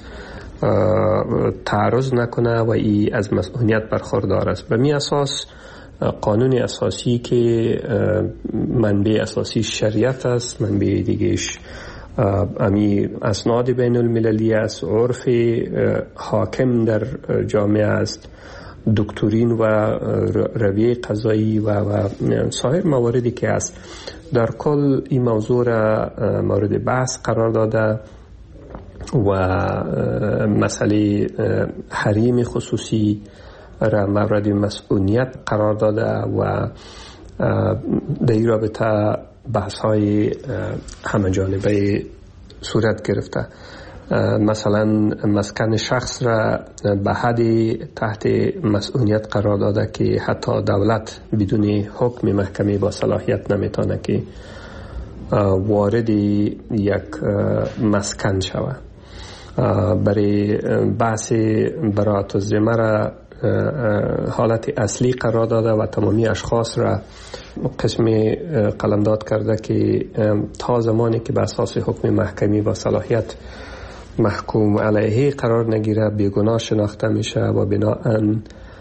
تعرض نکنه و ای از مسئولیت برخوردار است. به می اساس قانون اساسی که منبع اساسی شریعت است، منبع دیگهش امی اسناد بین المللی است، عرف حاکم در جامعه است، دکترین و رویه قضایی و, و سایر مواردی که است. در کل این موضوع را مورد بحث قرار داده و مسئله حریم خصوصی را مورد مسئولیت قرار داده و در این رابطه بحث های همه جانبه صورت گرفته. مثلا مسکن شخص را به حد تحت مسئولیت قرار داده که حتی دولت بدون حکم محکمه با صلاحیت نمیتونه که وارد یک مسکن شود. برای بحث براءت الذمه را حالت اصلی قرار داده و تمامی اشخاص را قسم قلمداد کرده که تا زمانی که به اساس حکم محکمی با صلاحیت محکوم علیه قرار نگیره بیگناه شناخته میشه و بناهن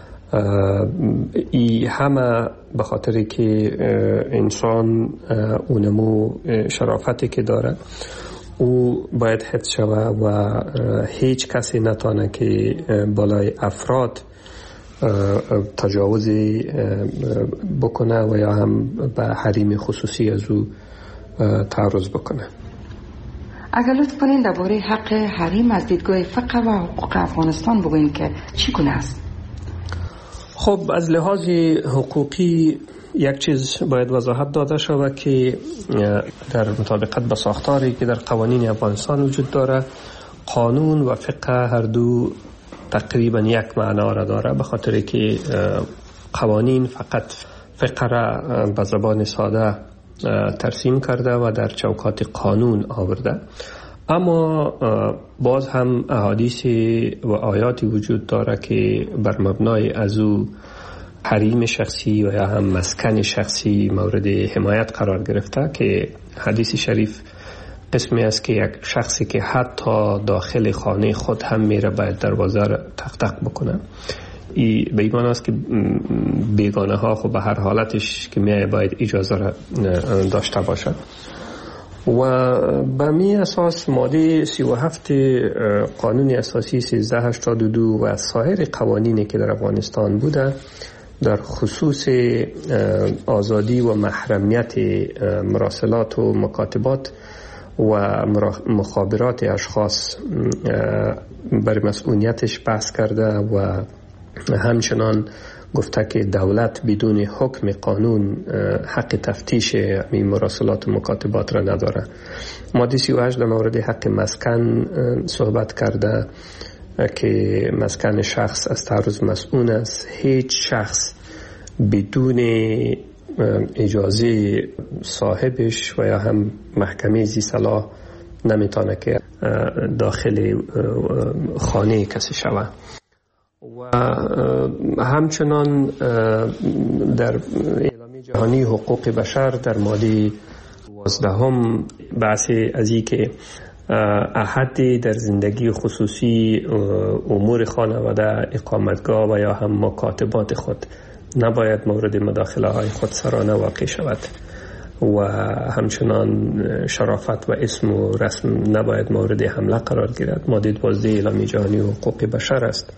ای همه به خاطر که انسان اونمو شرافتی که داره او باید حفظ شوه و هیچ کسی نتانه که بالای افراد تجاوزی بکنه و یا هم به حریم خصوصی از او تعرض بکنه. اگر لطف کنین درباره حق حریم از دیدگاه فقه و حقوق افغانستان بگوین که چگونه است؟ خب از لحاظ حقوقی یک چیز باید وضاحت داده شود که در مطابقت با ساختاری که در قوانین افغانستان وجود داره، قانون و فقه هر دو تقریبا یک معنا را داره، به خاطر که قوانین فقط فقه را به زبان ساده ترسیم کرده و در چوکات قانون آورده، اما باز هم احادیث و آیاتی وجود داره که بر مبنای از او حریم شخصی و یا هم مسکن شخصی مورد حمایت قرار گرفته که حدیث شریف قسمی است که یک شخصی که حتی داخل خانه خود هم میره باید دروازه را تق تق بکنه. ای به ایمان است که بیگانه ها خب به هر حالتش که میای باید اجازه را داشته باشد. و به می اساس ماده سی و هفت قانون اساسی سیزده هشتاد و دو و سایر قوانینی که در افغانستان بوده در خصوص آزادی و محرمیت مراسلات و مکاتبات و مخابرات اشخاص بر مسئولیتش بحث کرده و همچنان گفته که دولت بدون حکم قانون حق تفتیش این مراسلات و مکاتبات را نداره. ماده سی و هشت در مورد حق مسکن صحبت کرده که مسکن شخص از تعرض مسئول است. هیچ شخص بدون اجازه صاحبش و یا هم محکمه ذی صلاح نمیتونه که داخل خانه کسی شود. و همچنان در اعلامیه جهانی حقوق بشر در ماده دوازدهم بحث از این که احد در زندگی خصوصی امور خانواده، اقامتگاه و یا هم مکاتبات خود نباید مورد مداخله های خودسرانه واقع شود و همچنان شرافت و اسم و رسم نباید مورد حمله قرار گیرد. ماده دوازده اعلامیه جهانی حقوق بشر است.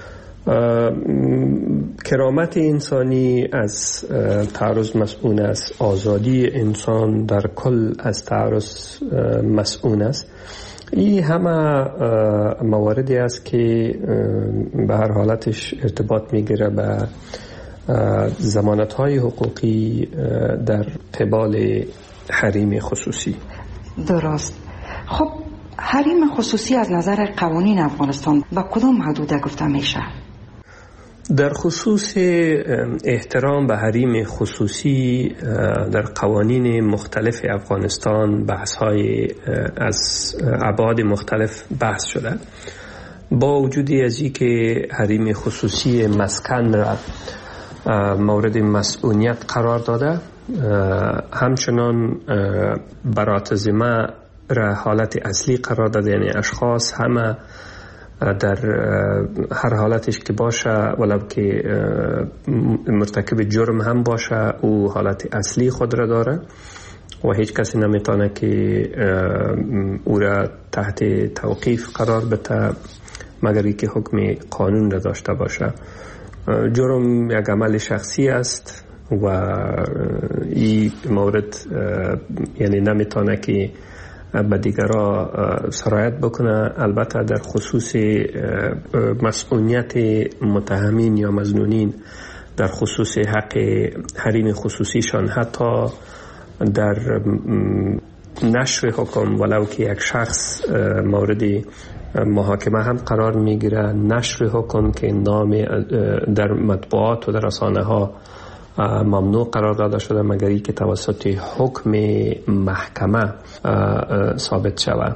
کرامت انسانی از تعرض مسئول است. آزادی انسان در کل از تعرض مسئول است. این همه مواردی است که به هر حالتش ارتباط میگیره به ضمانت‌های حقوقی در قبال حریم خصوصی. درست. خب حریم خصوصی از نظر قوانین افغانستان با کدام حدود گفته میشه؟ در خصوص احترام به حریم خصوصی در قوانین مختلف افغانستان بحث های از ابعاد مختلف بحث شده. با وجود از این که حریم خصوصی مسکن را مورد مسئولیت قرار داده، همچنان براتزمه را حالت اصلی قرار داده، یعنی اشخاص همه در هر حالتش که باشه ولو که مرتکب جرم هم باشه او حالت اصلی خود را داره و هیچ کسی نمیتونه که او را تحت توقیف قرار بده مگر اینکه حکم قانون را داشته باشه. جرم یک عمل شخصی است و این مورد یعنی نمیتونه که به دیگران سرایت بکنه. البته در خصوص مسئولیت متهمین یا مظنونین در خصوص حق حریم خصوصیشان، حتی در نشر حکم ولو که یک شخص مورد محاکمه هم قرار میگیره، نشر حکم که نام در مطبوعات و در رسانه ها ممنوع قرار داده شده مگر اینکه توسط حکم محکمه ثابت شود.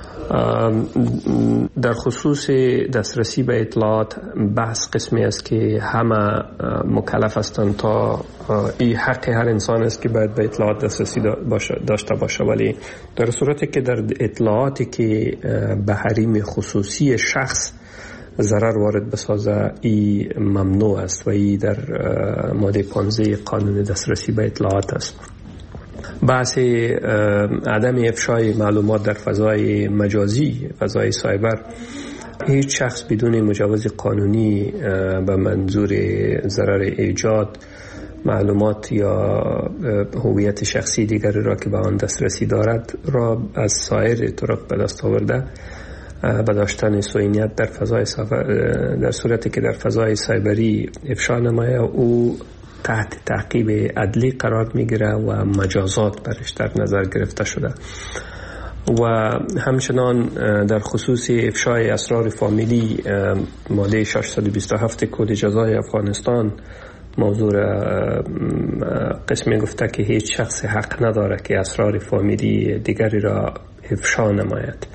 در خصوص دسترسی به اطلاعات بحث قسمی است که همه مکلف هستند تا این حق هر انسان است که باید به اطلاعات دسترسی داشته باشه، ولی در صورتی که در اطلاعاتی که به حریم خصوصی شخص ضرر وارد بسازه ای ممنوع است و ای در ماده پانزده قانون دسترسی به اطلاعات است. بحث عدم افشای معلومات در فضای مجازی، فضای سایبر، هیچ شخص بدون مجوز قانونی به منظور ضرر ایجاد معلومات یا هویت شخصی دیگری را که به آن دسترسی دارد را از سایر طرق به دست آورده به داشتن سوینیت در فضای در صورتی که در فضای سایبری افشا نمایه او تحت تعقیب عدلی قرار میگیره و مجازات برش در نظر گرفته شده. و همچنان در خصوص افشای اسرار فامیلی ماده ششصد و بیست و هفت کد جزای افغانستان موضوع قسمی گفته که هیچ شخص حق نداره که اسرار فامیلی دیگری را افشا نماید.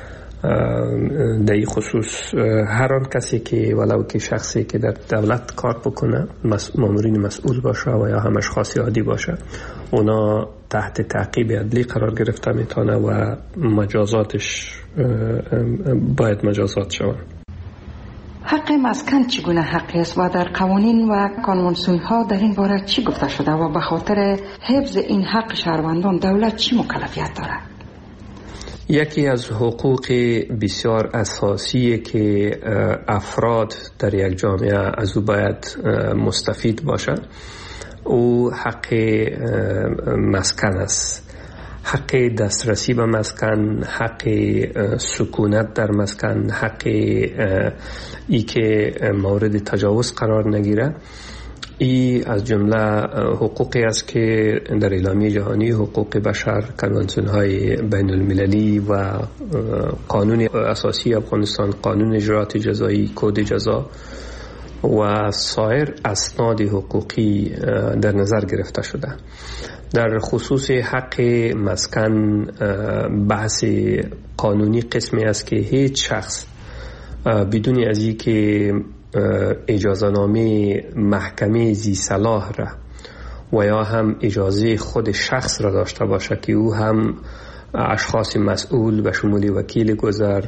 در این خصوص هر آن کسی که ولو که شخصی که در دولت کار بکنه، مامورین مسئول باشه و یا هم اشخاص عادی باشه، اونا تحت تعقیب عدلی قرار گرفته میتونه و مجازاتش باید مجازات شود. حق مسکن چگونه حقی است و در قوانین و کنوانسیون ها در این باره چی گفته شده و به خاطر حفظ این حق شهروندان دولت چی مکلفیت دارد؟ یکی از حقوق بسیار اساسی که افراد در یک جامعه از او باید مستفید باشند او حق مسکن است. حق دسترسی به مسکن، حق سکونت در مسکن، حق ای که مورد تجاوز قرار نگیره. ای از جمله حقوقی است که در اعلامیه جهانی حقوق بشر، کنوانسیون های بین المللی و قانون اساسی افغانستان، قانون اجرات جزایی، کد جزا و سایر اسناد حقوقی در نظر گرفته شده. در خصوص حق مسکن بحث قانونی قسمی است که هیچ شخص بدون از این که اجازه نامه محکمه ذی صلاح را و یا هم اجازه خود شخص را داشته باشه که او هم اشخاص مسئول به شمول وکیل گذر،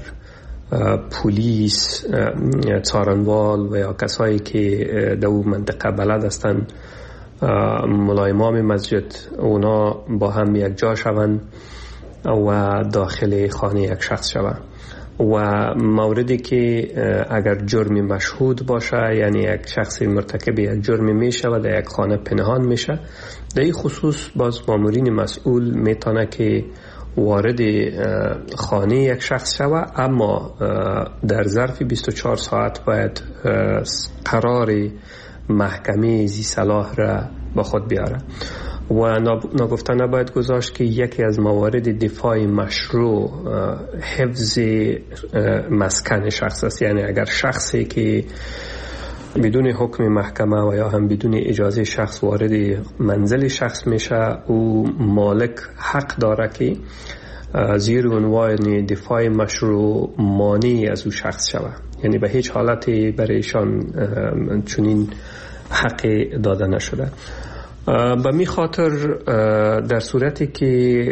پلیس، څارنوال و یا کسایی که در اون منطقه بلد هستند، ملا امام مسجد، اونا با هم یک جا شوند و داخل خانه یک شخص شوند. و موردی که اگر جرم مشهود باشه، یعنی یک شخص مرتکب یک جرم میشه و در یک خانه پنهان میشه، در این خصوص باز مامورین مسئول میتونه که وارد خانه یک شخص شوه، اما در ظرف بیست و چهار ساعت باید قرار محکمه ذی صلاح را با خود بیاره. و نگفته نباید گذاشت که یکی از موارد دفاع مشروع حفظ مسکن شخص است. یعنی اگر شخصی که بدون حکم محکمه و یا هم بدون اجازه شخص وارد منزل شخص میشه، او مالک حق داره که زیر عنوان دفاع مشروع مانع از او شخص شود. یعنی به هیچ حالتی برایشان چنین حق داده نشده. به می خاطر در صورتی که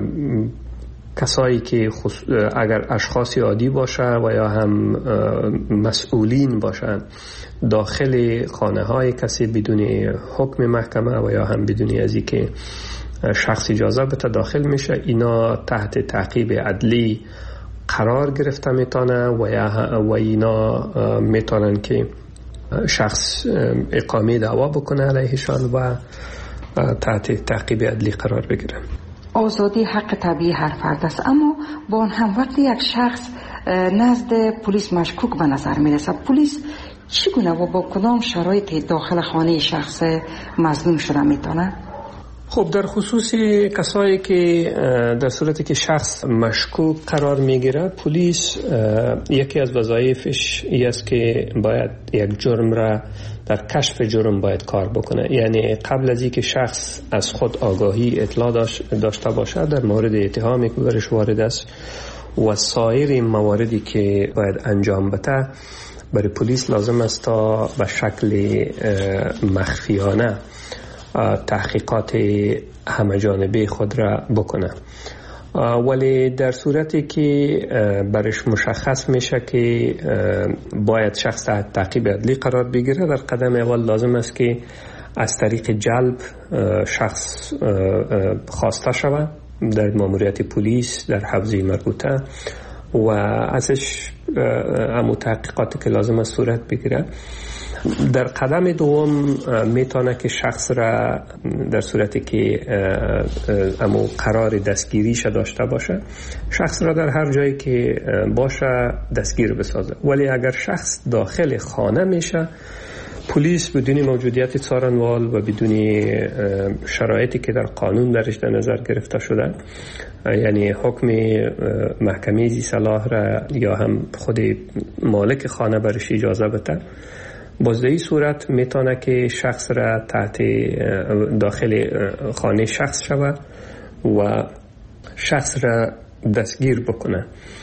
کسایی که اگر اشخاص عادی باشه و یا هم مسئولین باشند داخل خانه های کسی بدون حکم محکمه و یا هم بدون از اینکه شخص اجازه بده داخل میشه، اینا تحت تعقیب عدلی قرار گرفته میتونه و یا و اینا میتونن که شخص اقامه دعوا بکنه علیهشان و تحت تعقیب عدلی قرار بگیرن. آزادی حق طبیعی هر فرد است، اما با آن هم وقتی یک شخص نزد پلیس مشکوک به نظر میرسه، پلیس چگونه و با کدام شرایط داخل خانه شخص مظنون شده میتونه؟ خب در خصوص کسایی که در صورتی که شخص مشکوک قرار میگیره، پلیس یکی از وظایفش این است که باید یک جرم را در کشف جرم باید کار بکنه. یعنی قبل از اینکه شخص از خود آگاهی اطلاع داشته باشه در مورد اتهامی که برش وارد است و سایر مواردی که باید انجام بده، برای پلیس لازم است تا به شکل مخفیانه تحقیقات همه جانبه خود را بکنه. ولی در صورتی که برش مشخص میشه که باید شخص تحت تعقیب عدلی قرار بگیره، در قدم اول لازم است که از طریق جلب شخص خواسته شود در ماموریت پلیس در حوزه مربوطه و ازش همون تحقیقاتی که لازم است صورت بگیره. در قدم دوم میتونه که شخص را در صورتی که امو قرار دستگیریش داشته باشه، شخص را در هر جایی که باشه دستگیر بسازه. ولی اگر شخص داخل خانه میشه، پلیس بدون موجودیت څارنوال و بدون شرایطی که در قانون درش در نظر گرفته شده، یعنی حکم محکمه ذی صلاح را یا هم خود مالک خانه برش اجازه بده، باز در این صورت میتونه که شخص را تحت داخل خانه شخص شود و شخص را دستگیر بکنه.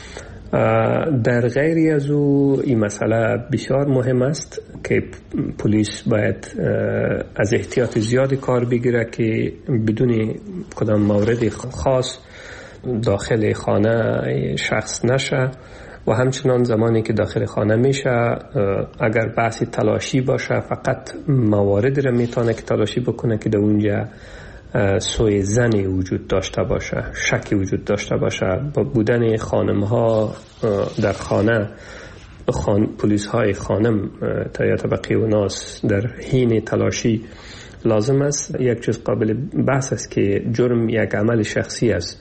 در غیری از او این مسئله بسیار مهم است که پلیس باید از احتیاط زیادی کار بگیره که بدون کدام مورد خاص داخل خانه شخص نشه و همچنان زمانی که داخل خانه میشه اگر بحث تلاشی باشه فقط مواردی را میتونه که تلاشی بکنه که در اونجا سوء ظنی وجود داشته باشه، شکی وجود داشته باشه. با بودن خانم ها در خانه خان... پلیس های خانم تا یا طبقه و ناس در حین تلاشی لازم است. یک چیز قابل بحث است که جرم یک عمل شخصی است.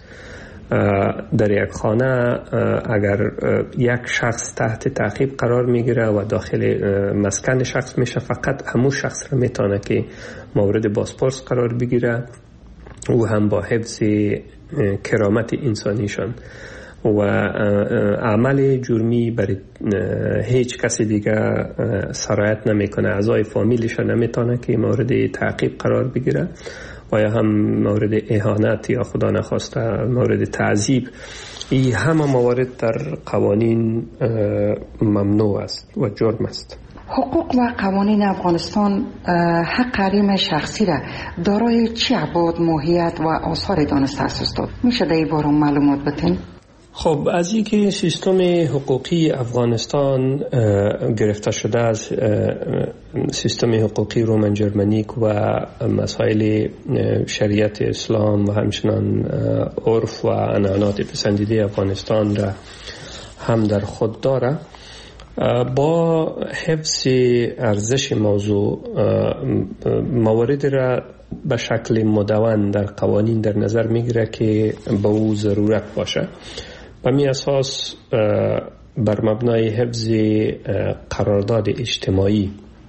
در یک خانه اگر یک شخص تحت تعقیب قرار میگیره و داخل مسکن شخص میشه، فقط همون شخص را میتونه که مورد بازپرس قرار بگیره و هم با حفظ کرامت انسانیشان و عمل جرمی برای هیچ کسی دیگه سرایت نمیکنه. اعضای فامیلش نمیتونه که مورد تعقیب قرار بگیره و یا هم مورد اهانت یا خدا نخواسته مورد تعذیب. این همه موارد در قوانین ممنوع است و جرم است. حقوق و قوانین افغانستان حق حریم شخصی را دارای چه ابعاد، ماهیت و آثار دانسته است؟ میشه در این باره معلومات بدین؟ خب از اینکه سیستم حقوقی افغانستان گرفته شده از سیستم حقوقی رومن جرمنیک و مسائل شریعت اسلام و همچنان عرف و عنعنات پسندیده افغانستان را هم در خود داره، با حفظ ارزش موضوع موارد را به شکل مدون در قوانین در نظر میگیره که به او ضرورت باشه. به می اساس بر مبنای حفظ قرارداد اجتماعی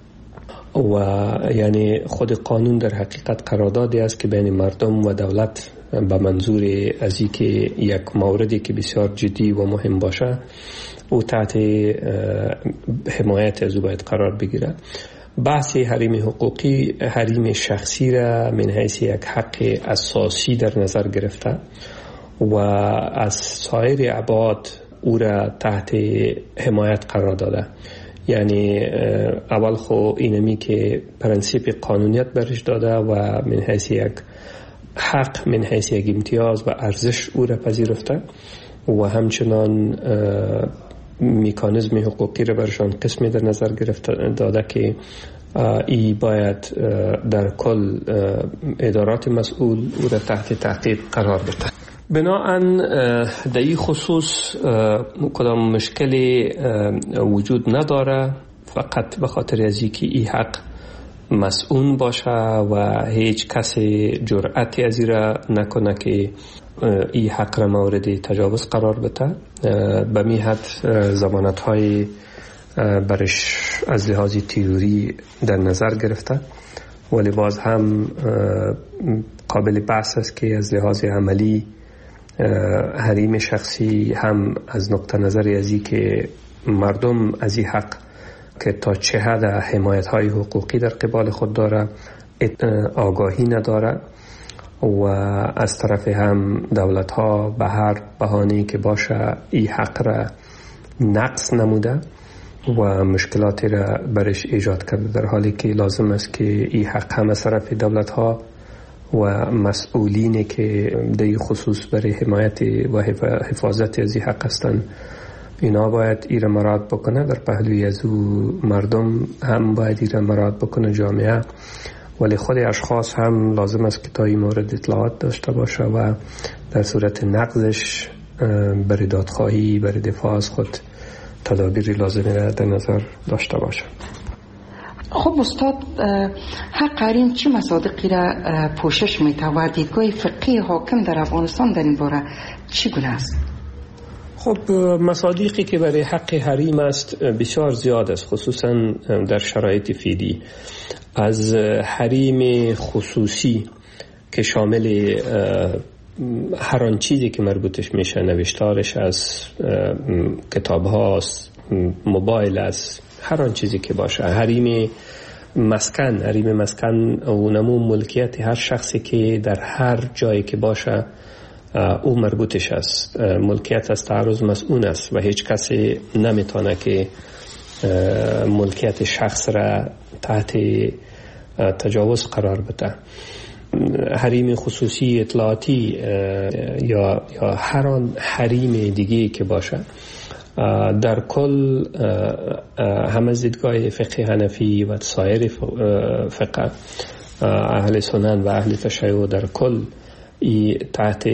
و یعنی خود قانون در حقیقت قراردادی است که بین مردم و دولت به منظور از اینکه یک موردی که بسیار جدی و مهم باشه او تحت حمایت از او باید قرار بگیره. بحث حریم حقوقی حریم شخصی را من حیث یک حق اساسی در نظر گرفته و از سایر ابعاد او را تحت حمایت قرار داده. یعنی اول خو اینمی که پرنسیپ قانونیت برش داده و من حیث یک حق، من حیث یک امتیاز و ارزش او را پذیرفته و همچنان میکانیزم حقوقی را برشان قسمی در نظر گرفته داده که ای باید در کل ادارات مسئول او را تحت تحقیق قرار بده. بناهن در این خصوص کدام مشکلی وجود نداره، فقط به خاطر از اینکه این حق مسئول باشه و هیچ کسی جرأتی از این را نکنه که این حق را مورد تجاوز قرار بده. به می حد ضمانت های برش از لحاظ تئوری در نظر گرفته، ولی باز هم قابل بحث است که از لحاظ عملی حریم شخصی هم از نقطه نظر ازی که مردم از این حق که تا چه حد حمایت های حقوقی در قبال خود داره آگاهی نداره و از طرف هم دولت ها به هر بهانه‌ای که باشه این حق را نقص نموده و مشکلاتی را برش ایجاد کرده، در حالی که لازم است که این حق هم از طرف دولت ها و مسئولینی که در خصوص برای حمایت و حفاظت از این حق هستند اینا باید ایره مراعات بکنه. در پهلوی از او مردم هم باید ایره مراعات بکنه، جامعه، ولی خود اشخاص هم لازم است که تا این مورد اطلاعات داشته باشه و در صورت نقضش برای دادخواهی برای دفاع از خود تدابیری لازمی را در نظر داشته باشه. خب استاد، حق حریم چه مصادیقی را پوشش میده و دیدگاه فقهی حاکم در افغانستان در این باره چگونه است؟ خب مصادیقی که برای حق حریم است بسیار زیاد است، خصوصا در شرایط فعلی. از حریم خصوصی که شامل هر آن چیزی که مربوطش میشه، نوشتارش از کتاب هاست، موبایل است، هر آن چیزی که باشه. حریم مسکن، حریم مسکن و نمو ملکیت هر شخصی که در هر جایی که باشه او مربوطش است. ملکیت از تعرض مسئول است و هیچ کسی نمیتونه که ملکیت شخص را تحت تجاوز قرار بده. حریم خصوصی اطلاعاتی یا یا هر آن حریم دیگه که باشه، در کل هم از دیدگاه فقه حنفی و سایر فقه اهل سنن و اهل تشیع در کل ای تحت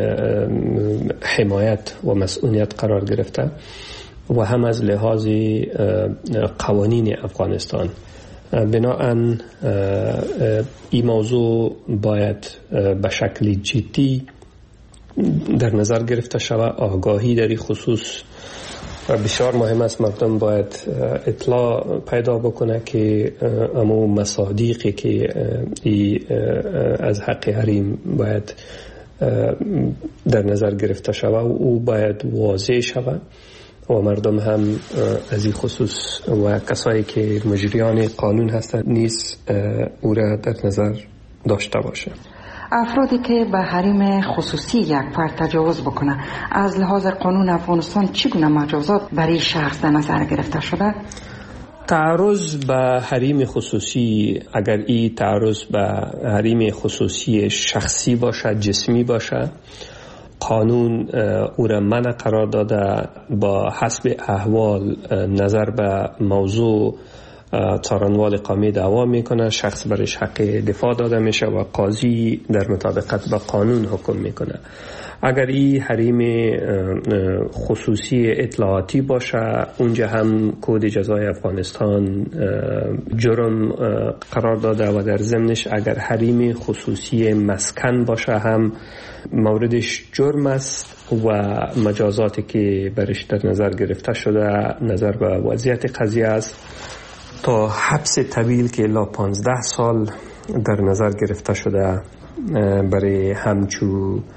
حمایت و مسئولیت قرار گرفته و هم از لحاظ قوانین افغانستان. بناهن این موضوع باید به شکل جدی در نظر گرفته شود. آگاهی در این خصوص بسیار مهم است. مردم باید اطلاع پیدا بکنه که امو مصادیقی که ای از حق حریم باید در نظر گرفته شود و او باید واضح شود و مردم هم از این خصوص و کسایی که مجریان قانون هستند نیز او را در نظر داشته باشه. افرادی که به حریم خصوصی یک فرد تجاوز بکنه، از لحاظ قانون افغانستان چگونه مجازات برای شخص در نظر گرفته شده؟ تعرض به حریم خصوصی، اگر این تعرض به حریم خصوصی شخصی باشه، جسمی باشه، قانون او را منع قرار داده. با حسب احوال نظر به موضوع څارنوال قومی دعوا میکنه، شخص برش حق دفاع داده میشه و قاضی در مطابقت با قانون حکم میکنه. اگر این حریم خصوصی اطلاعاتی باشه، اونجا هم کد جزای افغانستان جرم قرار داده و در ضمنش اگر حریم خصوصی مسکن باشه هم موردش جرم است و مجازاتی که برش در نظر گرفته شده نظر به وضعیت قضیه است تا حبس طویل که الا پانزده سال در نظر گرفته شده برای همچو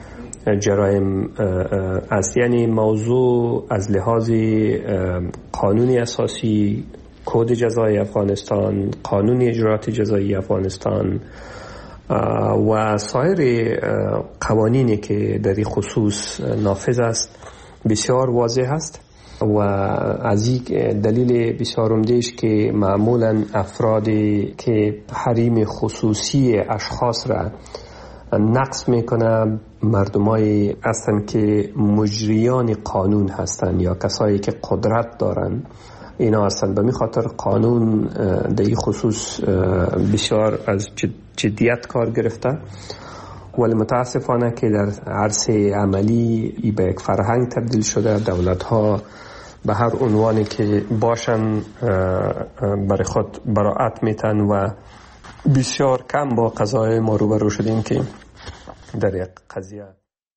جرایم است. یعنی موضوع از لحاظ قانون اساسی، کد جزایی افغانستان، قانون اجرات جزایی افغانستان و سایر قوانینی که در این خصوص نافذ است بسیار واضح است و از این دلیل بسیار عمده‌اش که معمولا افرادی که حریم خصوصی اشخاص را نقض میکنه مردمایی هستند که مجریان قانون هستند یا کسایی که قدرت دارند اینا هستند. به می خاطر قانون در این خصوص بسیار از جدیت کار گرفته، ولی متاسفانه که در عرصه عملی ای به یک فرهنگ تبدیل شده. دولت ها به هر عنوانی که باشن برای خود براعت میتن و بسیار کم با قضای ما روبرو شدیم که در یک قضیه